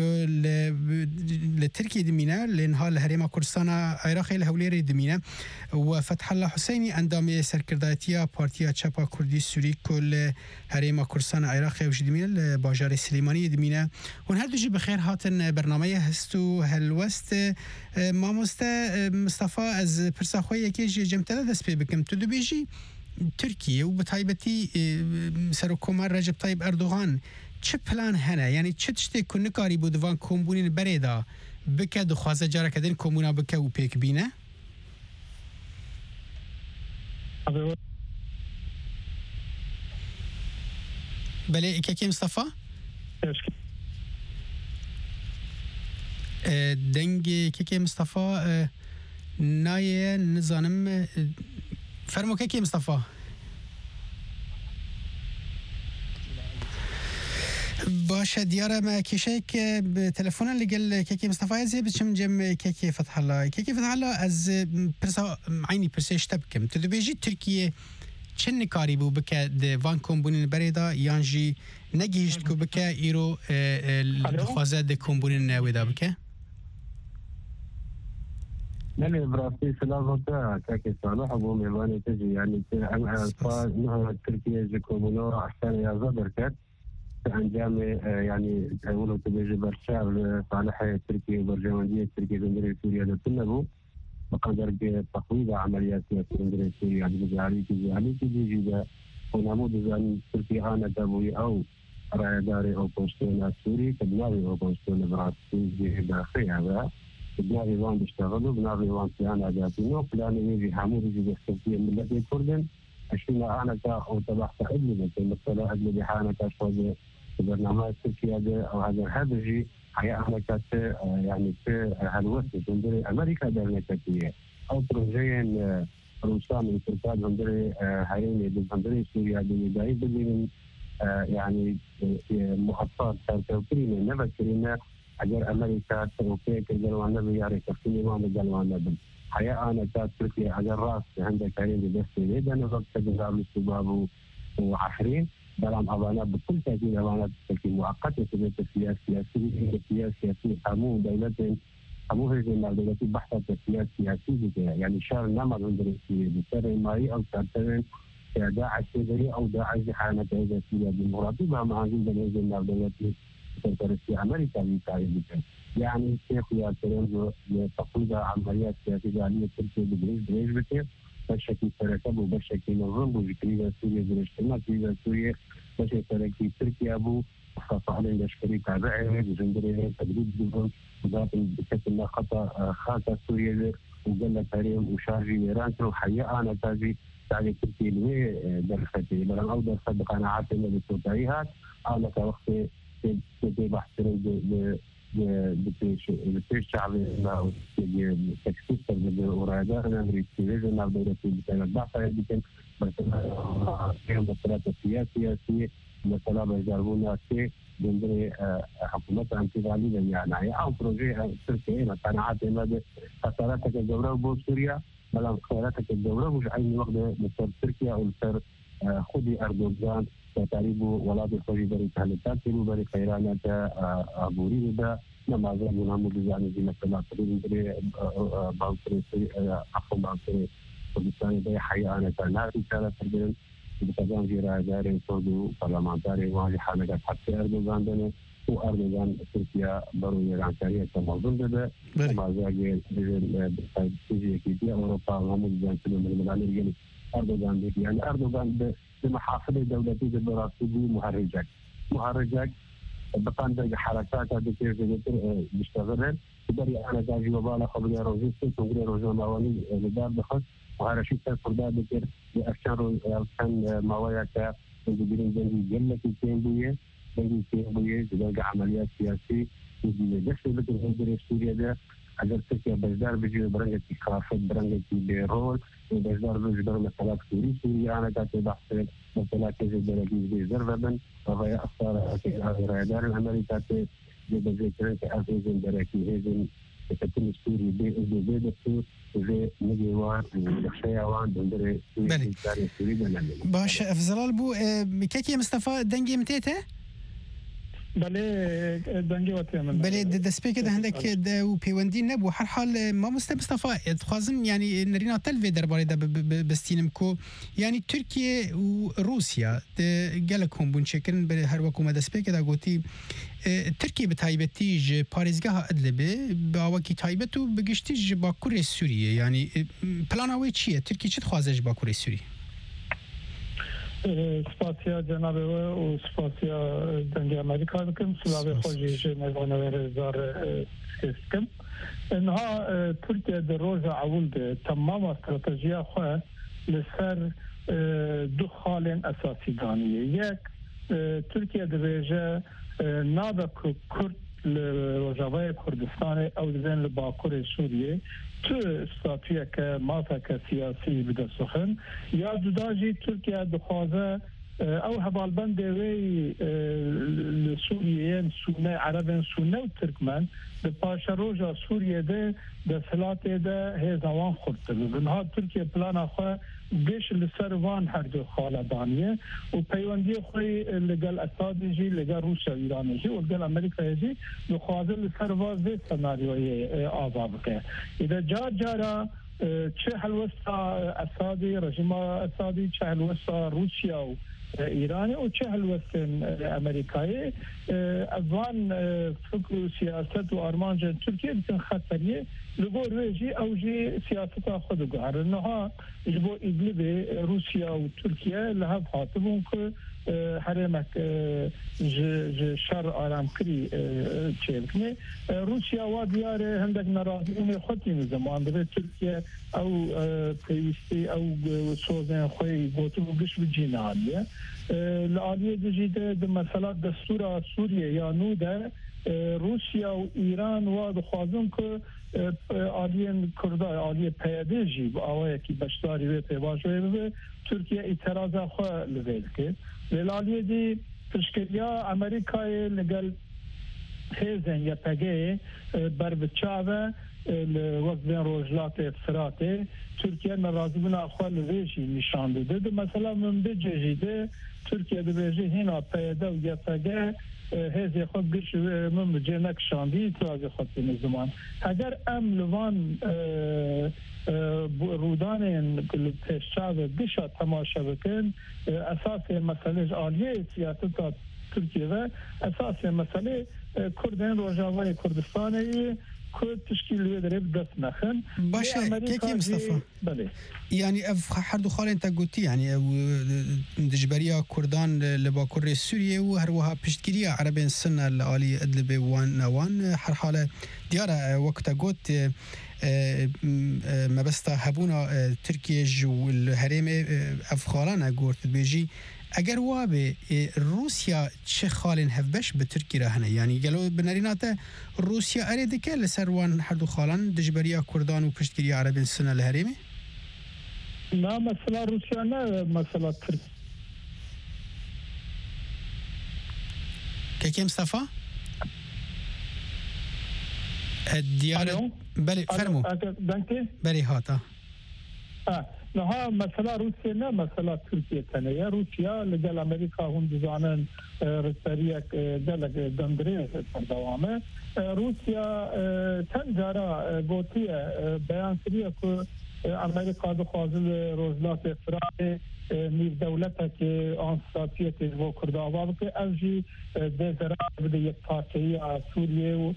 لتركيا دمينا لانها الهريمه كردستان عراقي الهوليري دمينا وفتح الله حسيني اندامي سركرداتيا بارتيا تشابا كردي سوري كل هريمه كردستان عراقي وش دمينا باجار سليماني دمينا ونهار دوجي بخير هاتن برنامج هستو هالوست ما مست مصطفى از برساخوي كي جمتلا دس بكم تدبيجي تركيا وبتايبتي سركومار رجب طيب اردوغان چه پلان هنه یعنی چه تشتی کنه کاری بود وان کومبونین بریدا بکه دخوازه جاره کدین کومونا بکه و پیک بینه بله ایکه که مصطفى دنگ که که مصطفى نایه نزانم فرمو که که مصطفى باشه دیاره ما کشیک به تلفن لقل كيكي مصطفى عزيز بشم جم كيكي فتح الله كيكي فتح الله از برسا عيني برسيش تبكم تدبيجي تركيا چن کاری بو بکه د وان کومبونین بریدا یانجی نگیشت کو بکه ایرو دخوازه د کومبونین نویدا بکه نعم براسي سلامة كاكي صالح أبو ميواني تجي يعني أنا أصلا إنها تركيا جكومونو عشان يا بركات أنجام يعني يقولوا تبي برشا صالح تركيا وبرجمانية تركيا جندري سوريا لتنبو بقدر تقويض عمليات جندري سوريا بجاري تجاري تجي جدا ونموذج أن تركيا أنا دابوي أو رأي داري أو بوستون سوري كبناوي أو بوستون براسي داخلي هذا بناوي وان بيشتغلوا بناوي وان أنا جاتينو بلاني يجي حمود يجي تركيا من الذي كردن عشان أنا تا أو تبع تقبل مثلا أجل بحانة كشوية برنامج تركيا ده أو هذا الهدف هي أنا كات يعني في هالوقت جندري أمريكا درنا تركيا أو بروجين روسيا من تركيا جندري هايين جندري سوريا جندري بدين يعني محطات تركيا نبكرنا أجر أمريكا تركيا كجلوانا بياري كفيني ما بجلوانا بن حياة أنا كات تركيا أجر راس عندك هايين بس ليه أنا ضبط جزام الشباب وعشرين دلام أبانا بكل تأكيد أبانا تركيا مؤقتة في السياسة السياسية السياسة السياسية حمو دولة حمو هذه الدولة بحث السياسة السياسية يعني شار نمط عندنا في بسر ماي أو سرطان داعش سوري أو داعش حانة هذا السياسة بالمراتبة مع عندنا هذه الدولة في أمريكا بتاعي يعني شيخ يا ترى تقويض عمليات سياسية عالية تركيا بدريج دريج بكير بشكل تركب وبشكل نظام وبكرية سوريا برشتنا كرية سوريا بشكل تركي تركيا أبو خاصة على العسكري تابعه وجندري تدريب دبل وذات بشكل خطأ خاصة سوريا وقال كريم وشارجي إيران كانوا حقيقة أنا تاجي تاجي تركيا اللي درختي لأن أو درخت بقناعات إنه بتوتايها أو لك وقت تبي بحث بتيش بتيش شعبي ما تكسير بالورادة أنا أريد تيجي أنا بدي أتكلم بحث يمكن مثلا كم مسألة سياسية سياسية مثلا بيجربونا شيء بندري حكومة انتقالية يعني أو بروجي تركيا مثلا عاد ما خسارتك الدولة بسوريا بل خسارتك الدولة مش عين وقت مثل تركيا أو مثل خدي أردوغان تقريبا ولاده خوشی داری تحلیلات رو برای خیرانات عبوری ده نمازه منامو دیزانی زی مثلا تقریبا باوتری حکم باوتری کردستان ده حیانه تنهایی کار کردن بتجان جیرا داری سودو پارلمانتاری واجی حالت حتی اردوغان دنه و اردوغان ترکیا برای ایران کاری تمازون ده نمازه گیر بسیاری کیتی اروپا نمو دیزانی سلم الملانی اردوغان ده يعني اردوغان بمحافل دولتي بالراسي مهرجك مهرجك بقان حركات هذه كيف بيشتغلن بري أنا جاجي وبالا قبل روزي تقول روزنا مواني لدار بخص وهذا شيء فردا بكر لأشان أشان موايا كا تجيبين جنبي جنة كين بيه جنبي كين بيه جدا عمليات سياسية جدا جس بكر هندري سوريا ده اگر ترکیه بجدار بجی برنگه کی خافت برنگه کی بیرول بجدار بجی برنگه طلاق سوری سوری آنها کاتی بحثه مثلا کسی درگیز بیزر وبن و وی اصار که رایدار الامریکا تی بجی کرن که افریزن درکی هیزن کتن سوری بی ازو بی دستور زي نجيوان وشيوان دندري سوري دنامي باش افزلال بو كيكي مصطفى دنجي متيته بله دنگی وقتی من بله دسپی که هندک و پیوندی نبود هر حال ما مصطفى خازم يعني نرينا تلفي درباره ده بستینم کو يعني ترکیه و روسیا گلکم بون شکرن به هر وقت دسپی که گوتی ترکیه به تایبتی ج پاریزگاه ادلبه با وکی تایبتو بگشتی ج باکور سوریه يعني پلانوی چیه ترکیه چه خوازش باکور سوریه سپاسیا جناب و سپاسیا دنگی امریکا بکم سلاوی خوشی جنگانه و رزار سکم انها ترکیه در روز اول ده تمام استراتژیا خواه لسر دو خال اساسی دانیه یک ترکیه در ویژه نابک کرد لروجاوای کردستان او دزن لباکور سوریه تو استاتویه که مافک سیاسی بده سخن یا جداجی ترکیه دخوازه او هبالبند وی سوریه سونه عربن سونه و ترکمن به پاش روژا سوریه ده ده سلات ده هزوان خورده بنها ترکیه پلان خواه بیش لسر وان هر دو خاله دانیه و پیوندی خوی لگل اسادی جی لگل روسیا ایرانی جی و لگل امریکا جی نخوازه لسر وازه سناریوی آزاد که ایده جار جارا چه حلوستا اسادی رژیم اسادی چه حلوستا روسیا و ایرانی و چه حلوستن امریکایی افغان فکر و سیاست و آرمان ترکیه بسن خطریه لگو رویجی او جی سیاست خود گوهر نها جبو ادلب روسیا و ترکیه لحب حاطبون که حرمک شر آرام کری چه بکنه روسیا و دیار هندک نرازیون خودی نزمان به ترکیه او پیوستی او سوزن خوی گوتو گش بجینانیه لعالیه دجیده ده مثلا دستور سوریه یا نو ده روسیا و ایران و دخوازم که آلیه کردای آلیه پیاده جی با آوه که بشتاری و پیواجوه به ترکیه اعتراض خواه لوید که لعالیه دی تشکیلیا امریکای لگل هیزن یا پگه بر بچاوه وقت بین روجلات فراته ترکیه نرازی بنا اخوال ریشی نشان داده ده مثلا من بجیده ترکیه ده بیجی هینا پیده و یا پگه هزی خود گش من بجی نکشاندی ترازی خود بین زمان اگر ام لوان رودان پیشتاو گشا تماشا بکن اساس مسئله آلیه سیاست ترکیه و اساس مسئله کردین روجاوای کردستانی كل تشكيل يدرب دس نخن باشا كيكي مصطفى بله يعني اف حردو خال انت قلتي يعني دجبريا كردان لباكور سوريا وهروها بشتكيريا عربين السنة الآلي ادلبي وان نوان هر حالة ديارة وقتا قلت ما بستا هبونا تركيا جو الهرم افخالان قلت بيجي اگر وابه روسیا چه خالن هفبش به ترکی رهنه یعنی گلو بنریناته روسیا اريده که لسروان هر دو خالن دجبریا کردان و پشتگیری عربین سنه الهرمه نه مثلا روسیا نه مثلا ترک كيكي مصطفى الديار بلي فرمو بلي هاتا اه نها مثلا روسيا نه مثلا ترکیه تنه یا روسیا لگل امریکا هم دزانن رسریک دلگ دندری دوامه روسیا تنجارا گوتیه بیان کریه که امریکا دخوازل روزلات افراد نیو دولته که آن ساتیت و کرداوا بکه اوجی ده زرار بده یک پارچهی سوریه و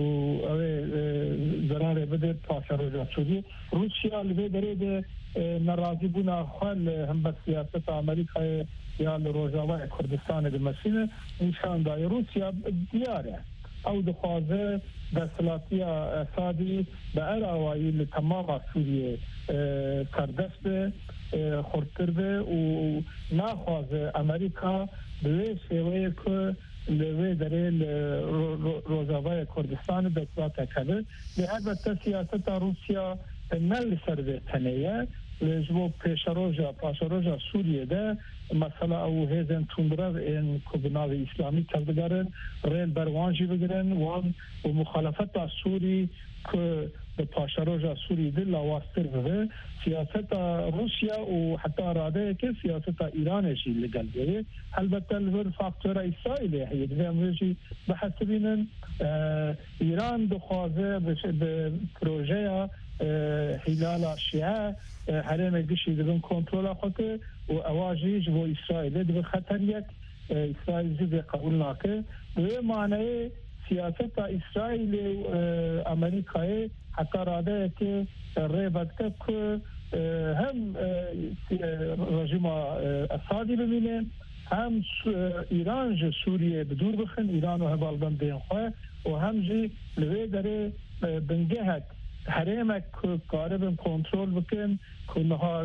زرار بده پاشه روزا سوریه روسیا لبه داره ده ناراضی بونا خال هم به سیاست امریکا یا روجاوای کردستان د مسیله نشان دای روسیا دیاره او دخوازه دستلاتی اسادی به اراوایی لتمام سوریه کردست به خورتر به و نخوازه امریکا به شیوه که لوی داره روزاوای کردستان دکلات کرده البته سیاست روسیا نل سر به تنیه لجبو پیشروجا پاشروجا سوریه ده مثلا او هزن توندرا این کبناو اسلامی کردگارن ریل بروانجی بگیرن وان و مخالفت سوری که به پاشروجا سوری دل لاواستر به سیاست روسیا و حتی اراده که سیاست ایرانشی لگل بیه البته لور فاکتور اسرائیلی هید و امروزی بحثبینن ایران دخوازه به پروژه هلال شیعه حرم گشی دبن کنترل خود و اواجی جو اسرائیل دب خطر یک اسرائیل زد قبول ناکه و معنی سیاست اسرائیل و امریکای حتی راده که ریبت که هم رژیم اسادی ببینه هم ایران جو سوریه بدور بخن ایران و هبالبن بین خواه و هم جی لوی داره بنگهت حرمک قارب کنترل بکن که نها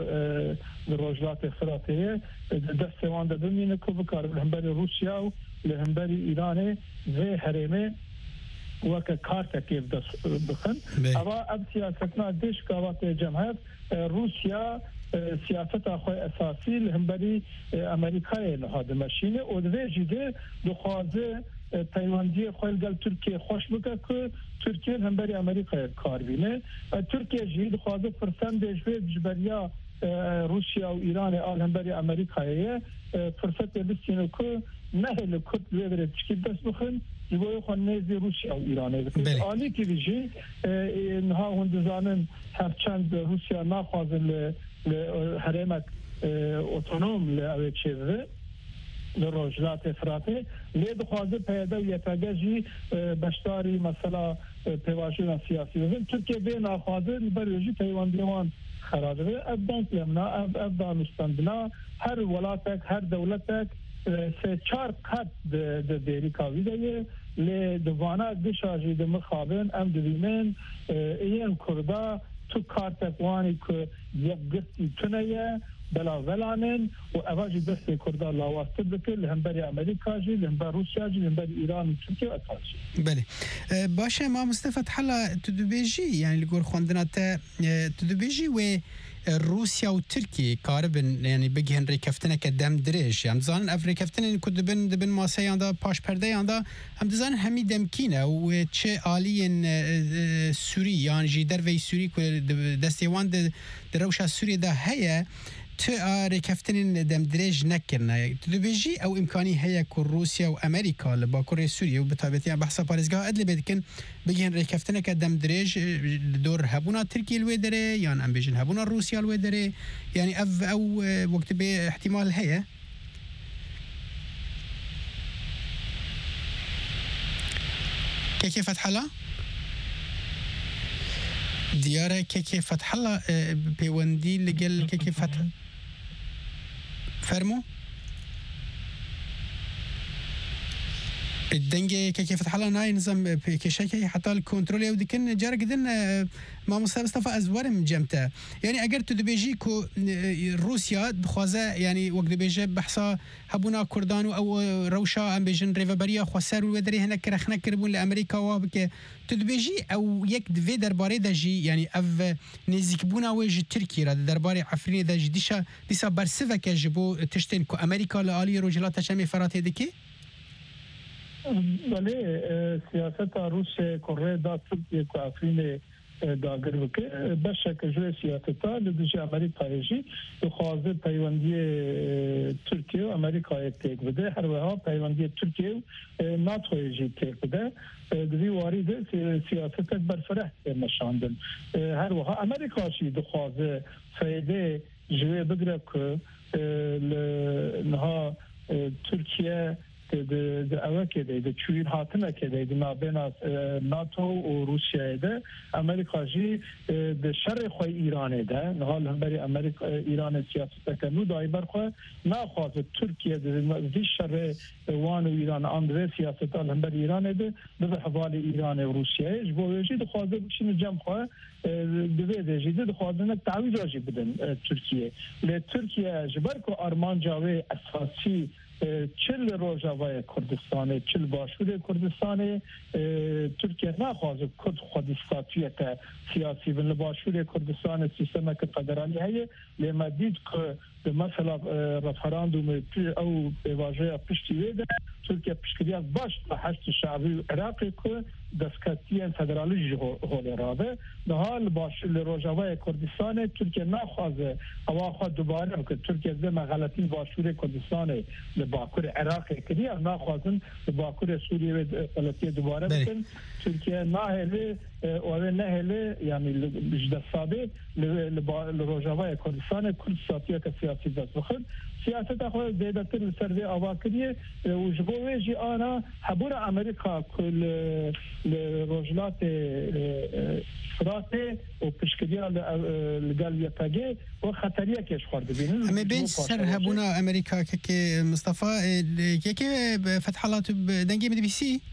روجلات فراتیه دست وانده بمینه که بکارب لهمبری روسیا و لهمبری ایران و حرمه وکه کارت کیف دست بخن اما اب سیاستنا دیش کاوات جمهت روسیا سیاست آخوی اساسی لهمبری امریکای نهاد مشینه و دوی جیده دخوازه پیوندی خویل گل ترکیه خوش بکه که ترکیه هم بری امریکا کار بینه ترکیه جید خوازه فرسند جوی جبریا روسیا و ایران آل هم بری امریکایه فرصت بسینه که نهل کت لیبره تشکیل دست بخن جبوی خون نیزی روسیا و ایرانه آلی که بیجی نها هندزانن هرچند روسیا ناخوازن حرمت اتونوم لعوه چیزه لروجلات افراطی لید خوازه پیدا یتاگجی بشتاری مثلا پیواشون سیاسی بزن ترکیه بین آخوازه بریجی پیواندیوان خراجه ابدان کلمنا ابدانستان بنا هر ولاتک هر دولتک سه چار قد د دیری کاویده ل دوانا دشاجی د مخابن ام دویمن این کردا تو کارتوانی که یک گستی تنیه بلا ولانن و اواجی دست کردا لاواسته بکر لهمبری امریکا جی لهمبر روسیا جی لهمبر ایران و ترکیه و اتحادی بله باشه ما مصطفى حالا تدبیجی یعنی لگور خوندنات تدبیجی و روسیا و ترکیه کاربن یعنی بگهن ریکفتنه که دم درش هم زانن اف ریکفتنه که دبن دبن ماسه یاندا پاش پرده یاندا هم دزانن همی دمکینه و چه آلین سوری یعنی جی در وی سوری که دستیوان در روش سوری ده هیه تو ریکفتن دم درج نکرنه تدبیجی او امکانی هیا که روسیا و امریکا لباکور سوریه و بطابتی بحثا پارزگاه ادلی بدکن بگین ریکفتن که دم درج دور هبونا ترکیه الوی داره یعنی ام بیجن هبونا روسیا الوی داره یعنی او او وقت به احتمال هیا كيف فتح الله ديارة كيف فتح الله بيوندي اللي قال كيف فتح فرمو الدنجة كيف فتح الله ناي نظام كشكل حتى الكنترول يودي كن جارة جدا ما مصطفى أزوار جمته يعني أجر تدبيجي كو روسيا بخوازة يعني وقت بيجي بحصة هبونا كردان أو روشا أم بيجن ريفابريا خسر والودري هنا كرخنا كربون لأمريكا وابك تدبيجي أو يك دفي درباري دجي يعني أف نزيك بونا وجه تركيا رد درباري عفرين دجي ديشا ديسا برسفة كجبو تشتين كو أمريكا لآلي رجلات تشامي فرات هدكي بله سیاست روسیه کره دا ترکیه که افرین داگر بکه بشه که جوی سیاست ها لدوجه امریکای جی خوازه پیوندی ترکیه و امریکای تک بده هر وها پیوندی ترکیه و ناتوی جی تک بده دوی وارد سیاست برفره نشاندن هر وها امریکاشی دخوازه فایده جوی بگره که نها ترکیه د اوه کې د چویر هاتنه کې د نابینا ناتو او روسیا ده امریکا جی د شر خو ایران ده حال هم بر امریکا ایران سیاست کنو دای برخه نه خاص ترکیه د شر وان و ایران اندر سیاست هم بر ایران ده به حواله ایران و روسیه جو وجه د خاص بشین جمع خو دوی د جدید د خاصنه تعویض راجع بدن ترکیه ل ترکیه جبر کو ارمان جاوی اساسی چل روجاوای کردستان چل باشور کردستان ترکیه نخواهد کرد خود استاتیت سیاسی و باشور کردستان سیستم که قدرانی هی لما دید که مثلا رفراندوم او واژه پشتی ویده ترکیه پشتیات باش به حشد شعبی عراقی که دستکتی فدرالیجی هولی رابه در حال باش روجاوای کردستان ترکیه نخواهد هوا خود دوباره که ترکیه زم غلطی باشور کردستان باکور عراق کردی ام نخواهند باکور سوریه و غلطی دوباره بکن ترکیه نهله و نهله یعنی بجد ساده لروجاوای کردستان کل ساتیه که سیاسی دست بخد سیاست خود دیده تر سرده آوا کردیه و جبوه جی آنا حبور امریکا کل روجلات فراته و پشکدیا لگل یتاگه و خطریه کش خورده بینن اما بین سر هبونا امریکا که مصطفى یکی فتحالات دنگی بی بی سی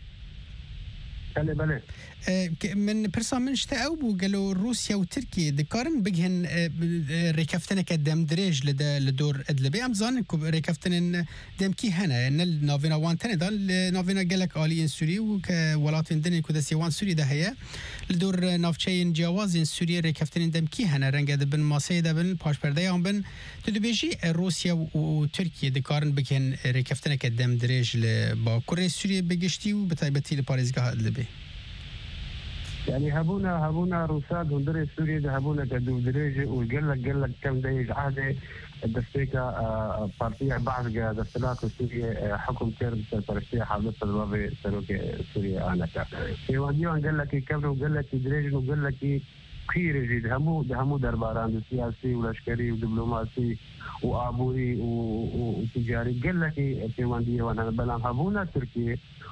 بله بله من برسا من شتا او بو قالوا روسيا وتركيا دكارن بجهن ريكفتنا كدم دريج لدا لدور ادلبي ام زان ريكفتنا دم كي هنا ان نافينا وان تاني دال نافينا قالك الي سوري وكولات دني كدا سيوان سوري ده هي لدور نافچين جواز سوري ريكفتنا دم كي هنا رنگ بن ماسيدا بن باش پرديان بن تدبيجي روسيا وتركيا دكارن بجهن ريكفتنا كدم دريج لبا كوريا سوريا بگشتي وبتايبتي لباريزگاه ادلبي يعني هبونا هبونا روساد هندري سوريا ده هبونا كدو دريجي وقال لك قال لك كم دقيقة عادة دستيكا بارتيا بعض دستلاك سوريا حكم كيرد سرسيا حالات الوضع سروك سوريا أنا كا في واديون قال لك كم وقال لك دريجي وقال لك خير جد همو ده همو درباران سياسي ولشكري ودبلوماسي وعبوري وتجاري قال لك في واديون وانا بلام هبونا تركيا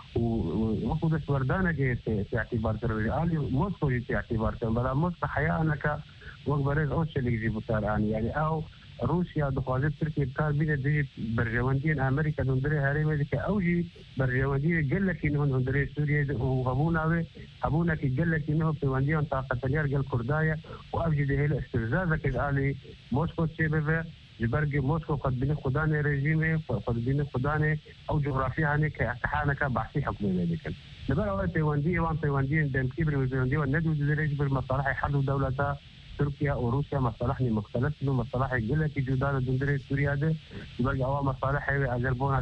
ومفروض اسوردانه کې په اعتبار سره عالي موسکو کې اعتبار سره بل موسکو حیا انك وقبرز او چې لګي بوتاران يعني او روسيا د خوازه ترکیه کار بینه د برجواندین امریکا د درې هرې مې کې اوجي برجواندی قال لك انه درې سوريا وغبونا ابونا کې قال لك انه په وندیان طاقت لري ګل کردايه او اوجي د هله استفزاز کې عالي موسکو چې به جبرج موسكو قد بين خدانه رژیم قد بين خدانه او جغرافيا هني كاحتحانه كبحثي حكومي ذلك نبقى وقت تايواندي وان تايواندي دم كبر وتايواندي والندو درج بالمصالح حل دولتها تركيا وروسيا مصالحني مختلفه مصالح جلك جدال دندري سوريا ده يبقى هو مصالح اذربون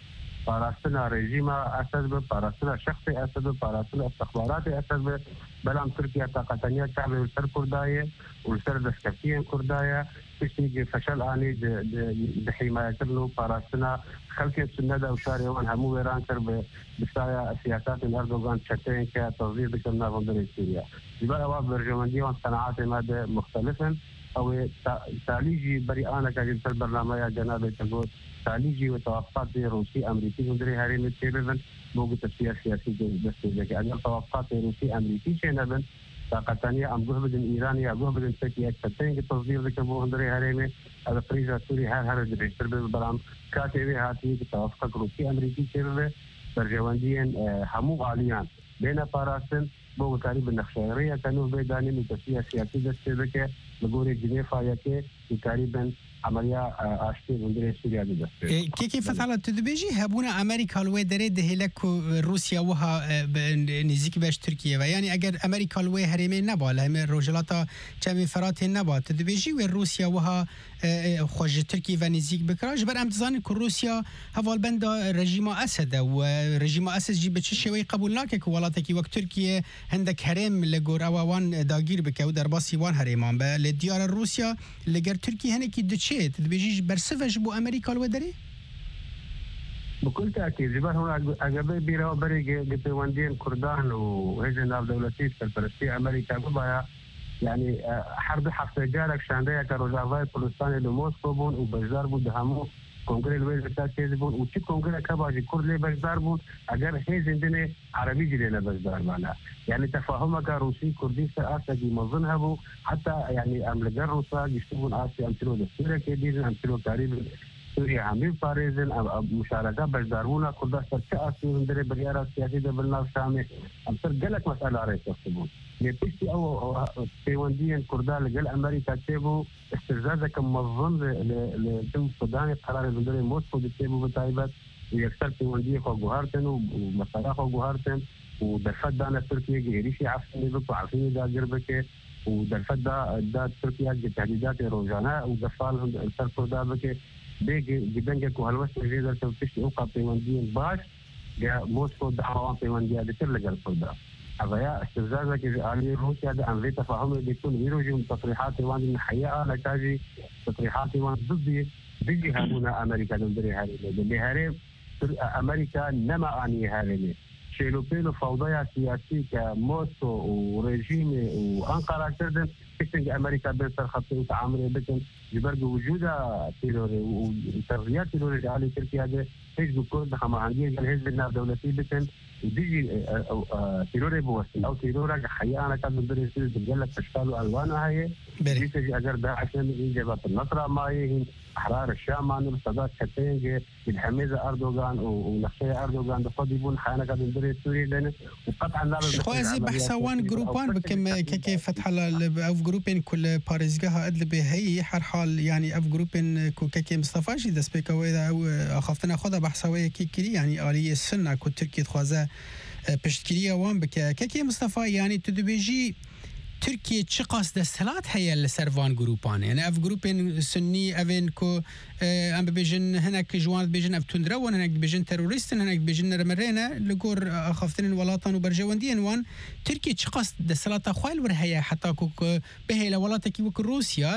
پاراستنا رژیم اساس به پاراستنا شخصي اساس به پاراستنا استخبارات اساس به بلام ترکیه طاقتانيه شعب سر كردايه وسر دستكتيه كردايه تشتي فشل اني د حمايه له پاراستنا خلق السنه وشاريوان همو ايران كر بسايا سياسات اردوغان شتين كتوظيف كنا غندري سوريا يبقى هو برجماندي وصناعات ماده مختلفا او تعاليجي بريئانه كجلسه البرنامج يا جناب تقول تعاليجي وتوقعات روسي امريكي غندري هاري متيبن موجود تفسير سياسي دستوري يعني توقعات روسي امريكي شنبن طاقتانية ام جهبد ايراني ام جهبد تركيا كتين التصدير ذاك ابو هندري هرمي هذا فريزا سوري هر هر دريشتر بالبرام كاتبي هاتي توافق روسي امريكي شربه برجوانديين همو عاليان بين باراستن بو تقريبا النخشيريه كانوا بيداني من تفسير سياسي دستوري لغوري جنيفا يكي تقريبا عملية اشتي هندري سوريا دستوري كيف فتحت تدبيجي هبونا امريكا لو دريد هلك روسيا وها نزيك باش تركيا يعني اگر امريكا لو هرمي نبا لهم روجلاتا كم فرات نبا تدبيجي وروسيا وها خوج تركيا ونزيك بكراج بر امتزان روسيا هوال بند رژیم اسد ورژیم اسد جي بتشوي قبولناك كولاتك وقت تركيا عندك هرم لغور اوان داگير بكو در باسی وان هرمان به لديار روسيا لگر تركيا هنكي دچه تدبيجي برسفش بو امريكا لو دري بكل تأكيد جبال هو أجابة بيرا بريجي بتواندين كردان وهجن دولتي الفلسطينية أمريكا قبايا يعني حرب حفظ جارك شاندية كروجافاي فلسطيني لموسكو بون وبجدار بود همو کنگره الویز تاکید بود و چی کنگره کباجی کرد بجدار بود اگر هی زندن عربی جلینا بجدار معنا يعني تفاهمك روسي كردي سأسجي مظنها بو حتى يعني أملجر روسا يشتغل آسي أمثلوا للسوريا كدير أمثلوا تقريبا سوريا عميل باريزن مشاركة بجدارونا كردها سرچة آسي وندري بريارة سياسي دبلنا وشامي أمثل قلق مسألة رئيس يخطبون يبتشي أو تيوانديا كردها لقل أمريكا تيبو استرزازك منظم لجم السوداني قرار بندري موسكو دي تيبو بتايبات ويكسر تيوانديا خو جوهارتن ومسارا خو جوهارتن ودرفت دانا تركيا جهريشي عفني بك وعفني دا قربك ودرفت دا دا تركيا تهديدات روزانة وقفالهم التركو دا بك بيجي جبنجك وهالوسط جيدة تفتشي أوقع بيوانديين باش جا موسكو دعوان بيوانديا دي ترلق الفردا هذا استفزازك آلي روسيا دا أنفي تفاهم بيكون يروجي من تصريحات وان من حقيقة لتاجي تصريحات وان ضدي بيجي هامونا أمريكا دندري هاري اللي هاري أمريكا نما آني هاري شيلو بيلو فوضى سياسي كموسكو وريجيم وأنقرة كردن كتنج أمريكا بين سرخطي وتعامل بكن جبرج وجودها تيروري وتربيات تيروري على تركيا ده حزب كرد هم عندي الحزب النار دولتي بكن وديجي تيروري بوصل أو تيرورا حقيقة أنا كان بدري يصير بتجلى أشكال وألوانها هي بيجي أجر ده عشان إجابات النصر ما هي أحرار الشام عن الصدات كتنج الحميزة أردوغان ونخشية أردوغان بقد يبون حيانا كان بدري سوري لنا وقطعا لا خوازي بحثوان جروبان بكم كيف فتح على أو جروبين كل باريزجها أدل بهي حر حال يعني أو جروبين كوكي مصطفى جي دسبيكا وإذا أو أخافتنا خذها بحثوية كي كري يعني آلية السنة كنت تركي خوازة بشتكرية وان بك كيكي مصطفى يعني تدبيجي تركيا چه قصد دستلات هي لسروان جروبان يعني اف جروبين سني افين كو ام بيجن هناك جوان بيجن اف تندرا وان هناك بيجن تيروريستن هناك بيجن رمرينا لقور اخافتن الولاطان وبرجواندين وان تركيا چه قصد دستلات خوال ور هي حتى كو به لولاتك وك روسيا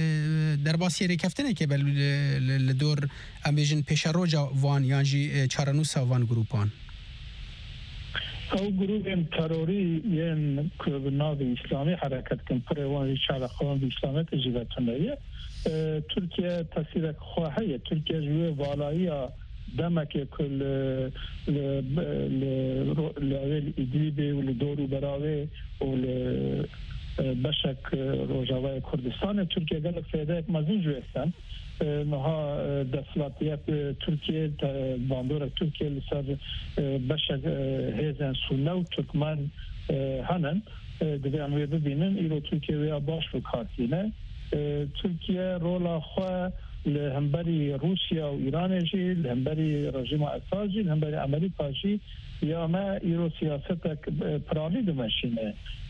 درباسي ركفتنه كبل لدور ام بيجن بيشاروجا وان يانجي چارانوسا وان جروبان او گروه تروری ین که به نام اسلامی حرکت کن پروان شهر خوان اسلامی تجربه ترکیه تاثیر خواهی ترکیه جوی والایی دمک کل ل ادلیب و لدورو براوی و بشک روجاوای کردستان ترکیه گل فایده یک مزین جویستن نها دستلاتیت ترکیه باندور ترکیه لسر بشک هیزن سنه و ترکمن هنن دوی انوی ببینن ایرو ترکیه ویا باش بکارتینه ترکیه رولا خواه لهمبری روسیا و ایران جی لهمبری رژیم اسد جی لهمبری امریکا جی یا ما ایرو سیاست پرالی دمشینه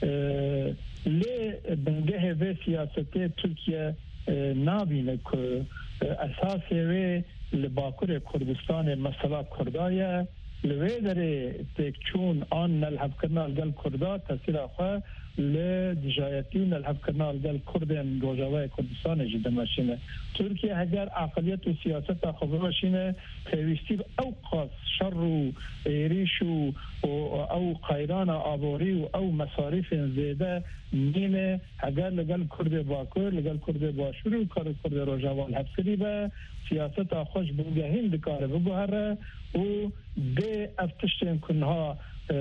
لی بنگه و سیاست ترکیه نابینه که اساسی وی لباکر کردستان مسئله کردایه لوی داره تکچون آن نلحب کرنا لگل کردا تاثیر خواه لدجایتی نلحب کرنا لگل کردن روجاوه کردستان جده ماشینه ترکیه اگر اقلیت و سیاست خبر ماشینه پیوستی او قاس شر و ایریش و او قیران آبوری و او مصارف زیده نینه اگر لگل کرد باکر لگل کرد باشوری و کرد کرد روجاوه الحب کری به سیاست خوش بگهین دکاره بگهره و به افتشتن کنها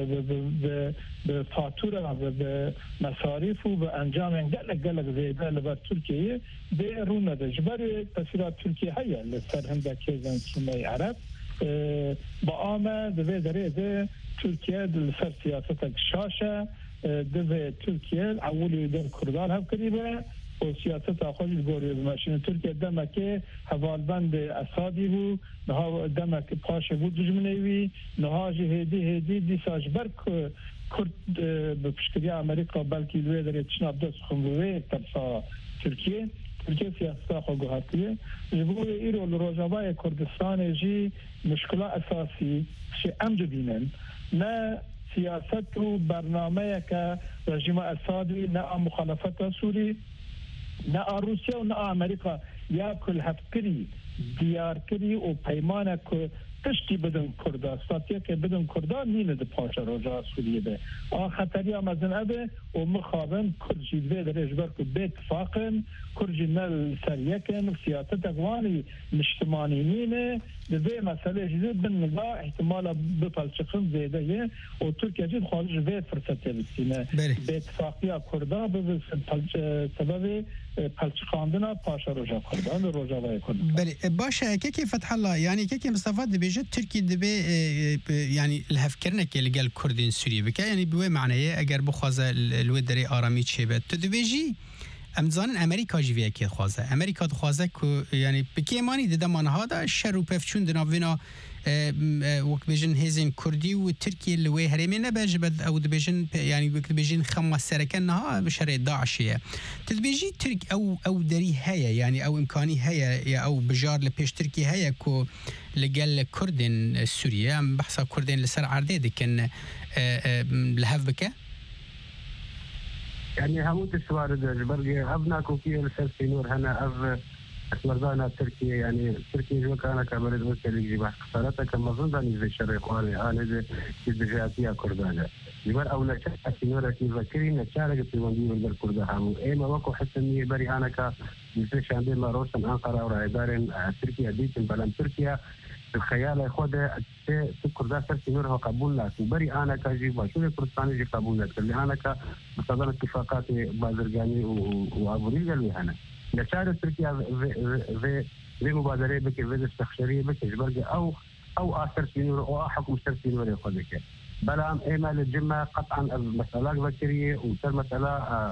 به فاتوره و به مصارف و به انجام گلک گلک زیده لبر ترکیه به رو نده جبر تاثیرات ترکیه هیا لسر هندکی زن سنه عرب با آمه دوی داره ده ترکیه لسر سیاست شاشه دوی ترکیه اولی در کردان هم کریبه و سیاست آخوش گوری بماشین ترکیه دمکه حوالبند اسادی بو نها دمک پاش بود دجمنوی نها جی هیدی هیدی دیساج برک کرد بپشکری امریکا بلکی دوی داره تشناب دست خمروی ترسا ترکیه ترکیه سیاست آخو گوهاتیه جبور ایرو لروجابای کردستان جی مشکلات اساسی شی امجو بینن نه سیاست و برنامه که رژیم اسادی نه مخالفت سوری نه روسیه و نه امریکا یا کل هفکری دیار کری و پیمانه که تشتی بدن کرده استاتیا که بدن کرده مینه ده پاشا روژا سوریه به آ خطری آمازن ابه و مخابن کرجی دوی در اجبار که بیت فاقن کرجی نل سریکن سیاست اقوانی مجتمانی مینه دوی مسئله جدید بن نگاه احتمالا بپلچخن زیده یه و ترکیه جد خواهد جوی فرصتی بسینه بیت فاقیا کرده به سبب پلچخاندنا پاشا روژا کرده روژا وای کرده بله باشه که که فتح الله يعني كيكي مصطفى دبيجة تركي دبي يعني الهفكرنا كي لقال كردين سوريا بك يعني بوي معناه اگر بخوازه الودري آرامی چه تدبيجي امزان امریکا جویه که خوازه امریکا خوازه که يعني بكيماني ده من هذا شر وبفچون دناوینا وقت بيجن هزين كردي وتركيا اللي وي هرمي نبج بد او دبيجن يعني وقت بيجن خمس سركنها بشري داعشيه تدبيجي ترك او او دري هيا يعني او امكاني هيا او بجار لبيش تركي هيا كو لقال كردين سوريا بحثا كردين لسر عردي كان لهف بك يعني هموت السوارد جبرجي ابناكو كي لسر نور هنا اف مرضانا تركيا يعني تركيا جو كان كبرد وكالي جيبه خسارتها كما ظنني زي الشرق قاري انا زي الدجاتيه كردانه جبر اولا سينورا كي فكري نشارك في وندي من الكردها مو اي ما وكو حسني بري انا ك مثل شاندي ما روشن انقره ورايدارن تركيا ديت بلان تركيا الخيال خود كردها سر سينورها قبول لا بري انا كجيبه شو الكردستاني جي قبول لا اللي انا ك مصادره اتفاقات بازرجاني وابوريل قالوا هنا نشار تركيا في في مبادرة بك في استخشارية بك جبرجة أو أو آخر سنور أو أحكم سر سنور يخذك بلا إيمال الجمة قطعا المسألة بكرية وتر مسألة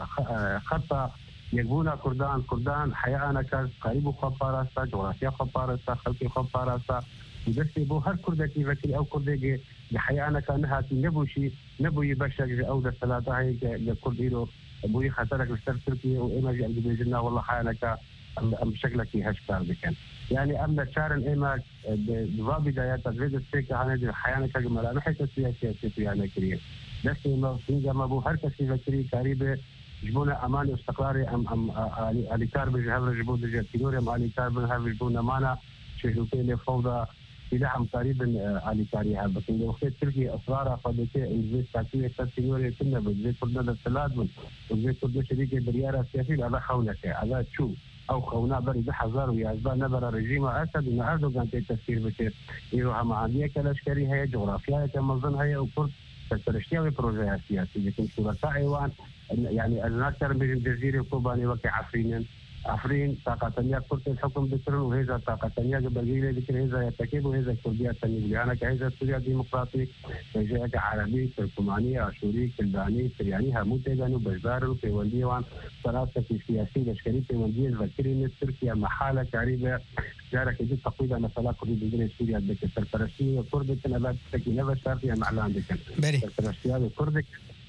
خطة يجبونا كردان كردان حياة كاز قريب خبارستا جغرافيا خبارستا خلقي خبارستا بس يبو هر كرده كي فكري أو كرده بحياة كانها نبوشي نبو يبشر أو ده ثلاثة هي كرديرو ابوي خاطرك لسر تركيا وايما جا بيجنا والله حالك بشكلك هشكار بكن يعني امنا شارن ايما دوا بدايات تدريد السيكا هنا حيانك جمال نحيت السياسيه يعني كريم بس ما في ما بو هر كسي فكري قريبه جبونا امان واستقراري ام ام علي كارب جهه جبود جاتيوري ام علي كارب هذا جبونا معنا شهوتين فوضى سلاحهم تقريبا على كاريها بس لو اخذت تركيا اصرارها قدت الزيت تاكيه تسيوري كنا بالزيت كنا الثلاث والزيت كنا شريك برياره سياسي هذا حولك هذا شو او خونا بري بحذر ويا اسباب نبر رجيم اسد ان اردوغان تفسير بكير يروح مع عنديه كلاشكري هي جغرافيا كمنظم هي وكل ترشتيا بروجيات سياسيه لكن شركاء ايوان يعني الاكثر من الجزيره وكوباني وكي عفرين عفرين طاقتنيا كرت الحكم بكر وهذا طاقتنيا قبليه ذكر هذا يتكيب وهذا كردية تنيجي أنا كهذا سوريا ديمقراطي جاء عربي تركماني عاشوري كلداني سرياني هموت جانو بجدار وفي ولدي وان ثلاثة سياسي لشكري في ولدي الذكرين تركيا محالة قريبة جارك يجي تقويض مثلا قريب بين سوريا بك سرپرستی كرد تنبات تكينه بشرطي معلان بك سرپرستی كرد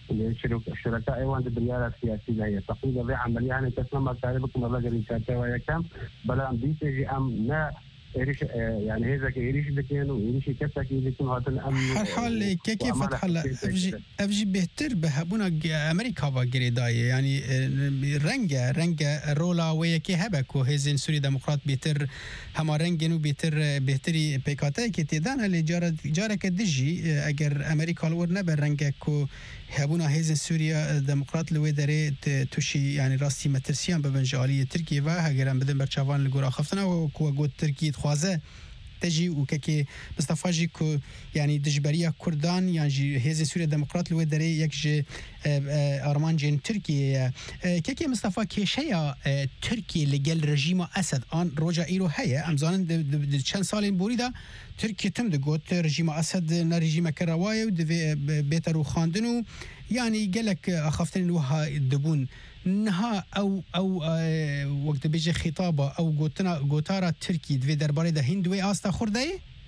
الشركاء ايوان بالرياضه السياسيه هي تقويض بعمل يعني تسمى كاربكم الرجل كاتوا ويا كم بلا بيتي ام لا إيريش يعني هذا كإيريش بكين وإيريش كتاك يكون هذا الأمن حال كيف فتح الله أفجي أفجي بهتر بهبونا أمريكا بقريداية يعني رنجة رنجة رولا وياكي هبك وهزين سوري ديمقراط بيتر هما رنجنو بيتر بهتري بيكاتاي كتيدان اللي جارد جارك دجي أجر أمريكا الور نبر رنجة كو هبونا هزين سوريا ديمقراط لوي داري توشي يعني راسي مترسيان ببنجالية تركيا وهاجران بدن برشافان الجورا خفتنا وكو جود تركيا خوازه تجي وككي مصطفى جي كو يعني دجبريه كردان يعني هذه سوريا ديمقراط لو دري يكجي ارمانجين تركيا ككي مصطفى كيشيا تركيا اللي قال رجيم اسد ان روجا ايرو هيا امزان چند سالين بوريدا تركيا تم دغوت رجيم اسد نا رجيم كروايه بيترو خاندنو يعني قالك اخفتن وها دبون نها او او اه وقت بيجي خطابه او قوتنا قوتارا تركي دوی درباره ده هندوی آستا خورده؟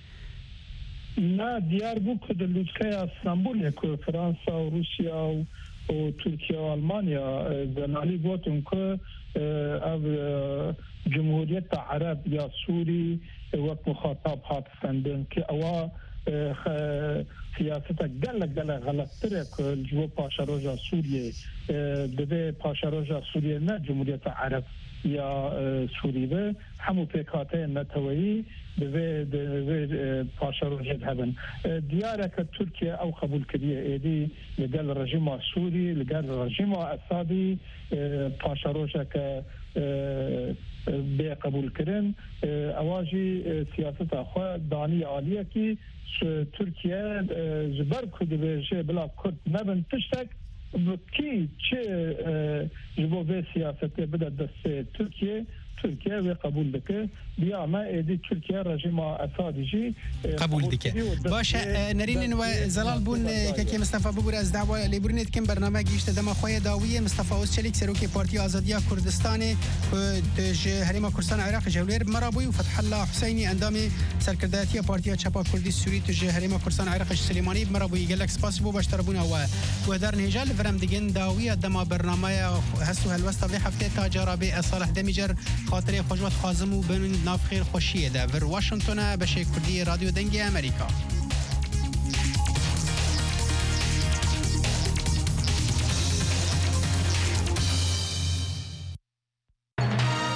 نه دیار بو که دلوچکه استانبول یک فرانسا و روسیا و ترکیه و آلمانیا زنالی گوتن که او جمهوریت عرب یا سوری وقت مخاطب هاتستندن که اوا سیاست گله گله غلط تره که الجو پاشا روژا سوریه بده پاشا روژا سوریه نه جمهوریت عرب یا سوری به همو پیکاته نتویی به به پاشا روجد هبن دیاره که ترکیه او قبول کردیه ایدی لگل رژیم سوری لگل رژیم اسادی پاشا روجه که به قبول کردن اواجی سیاست آخوا دانی عالیه که ترکیه جبر کد به بلا کد نبن تشتک کی چه جبو به سیاست بده دست ترکیه ترکیه و قبول دکه بیا ما ایدی ترکیه رژیم اسادی قبول دکه باشه نرین و زلال بون که مصطفی بگور از دعوا لیبرنت کم برنامه گیشت دما خوی داویه مصطفی اوس چلیک سروکی پارتی آزادی کردستان دج هریما کردستان عراق جولیر مرابوی و فتح الله حسینی اندامی سرکرداتی پارتی چپا کردی سوری دج هریما کردستان عراق سلیمانی مرابوی گلک سپاس بو باشتربون و و در نهجال فرم دیگن داویه دما برنامه هستو هلوست به هفته تاجرابه صالح دمیجر خاطر خوشوات خازم و بن نافخیر خوشیه ده ور واشنگتن بشه کردی رادیو دنگی امریکا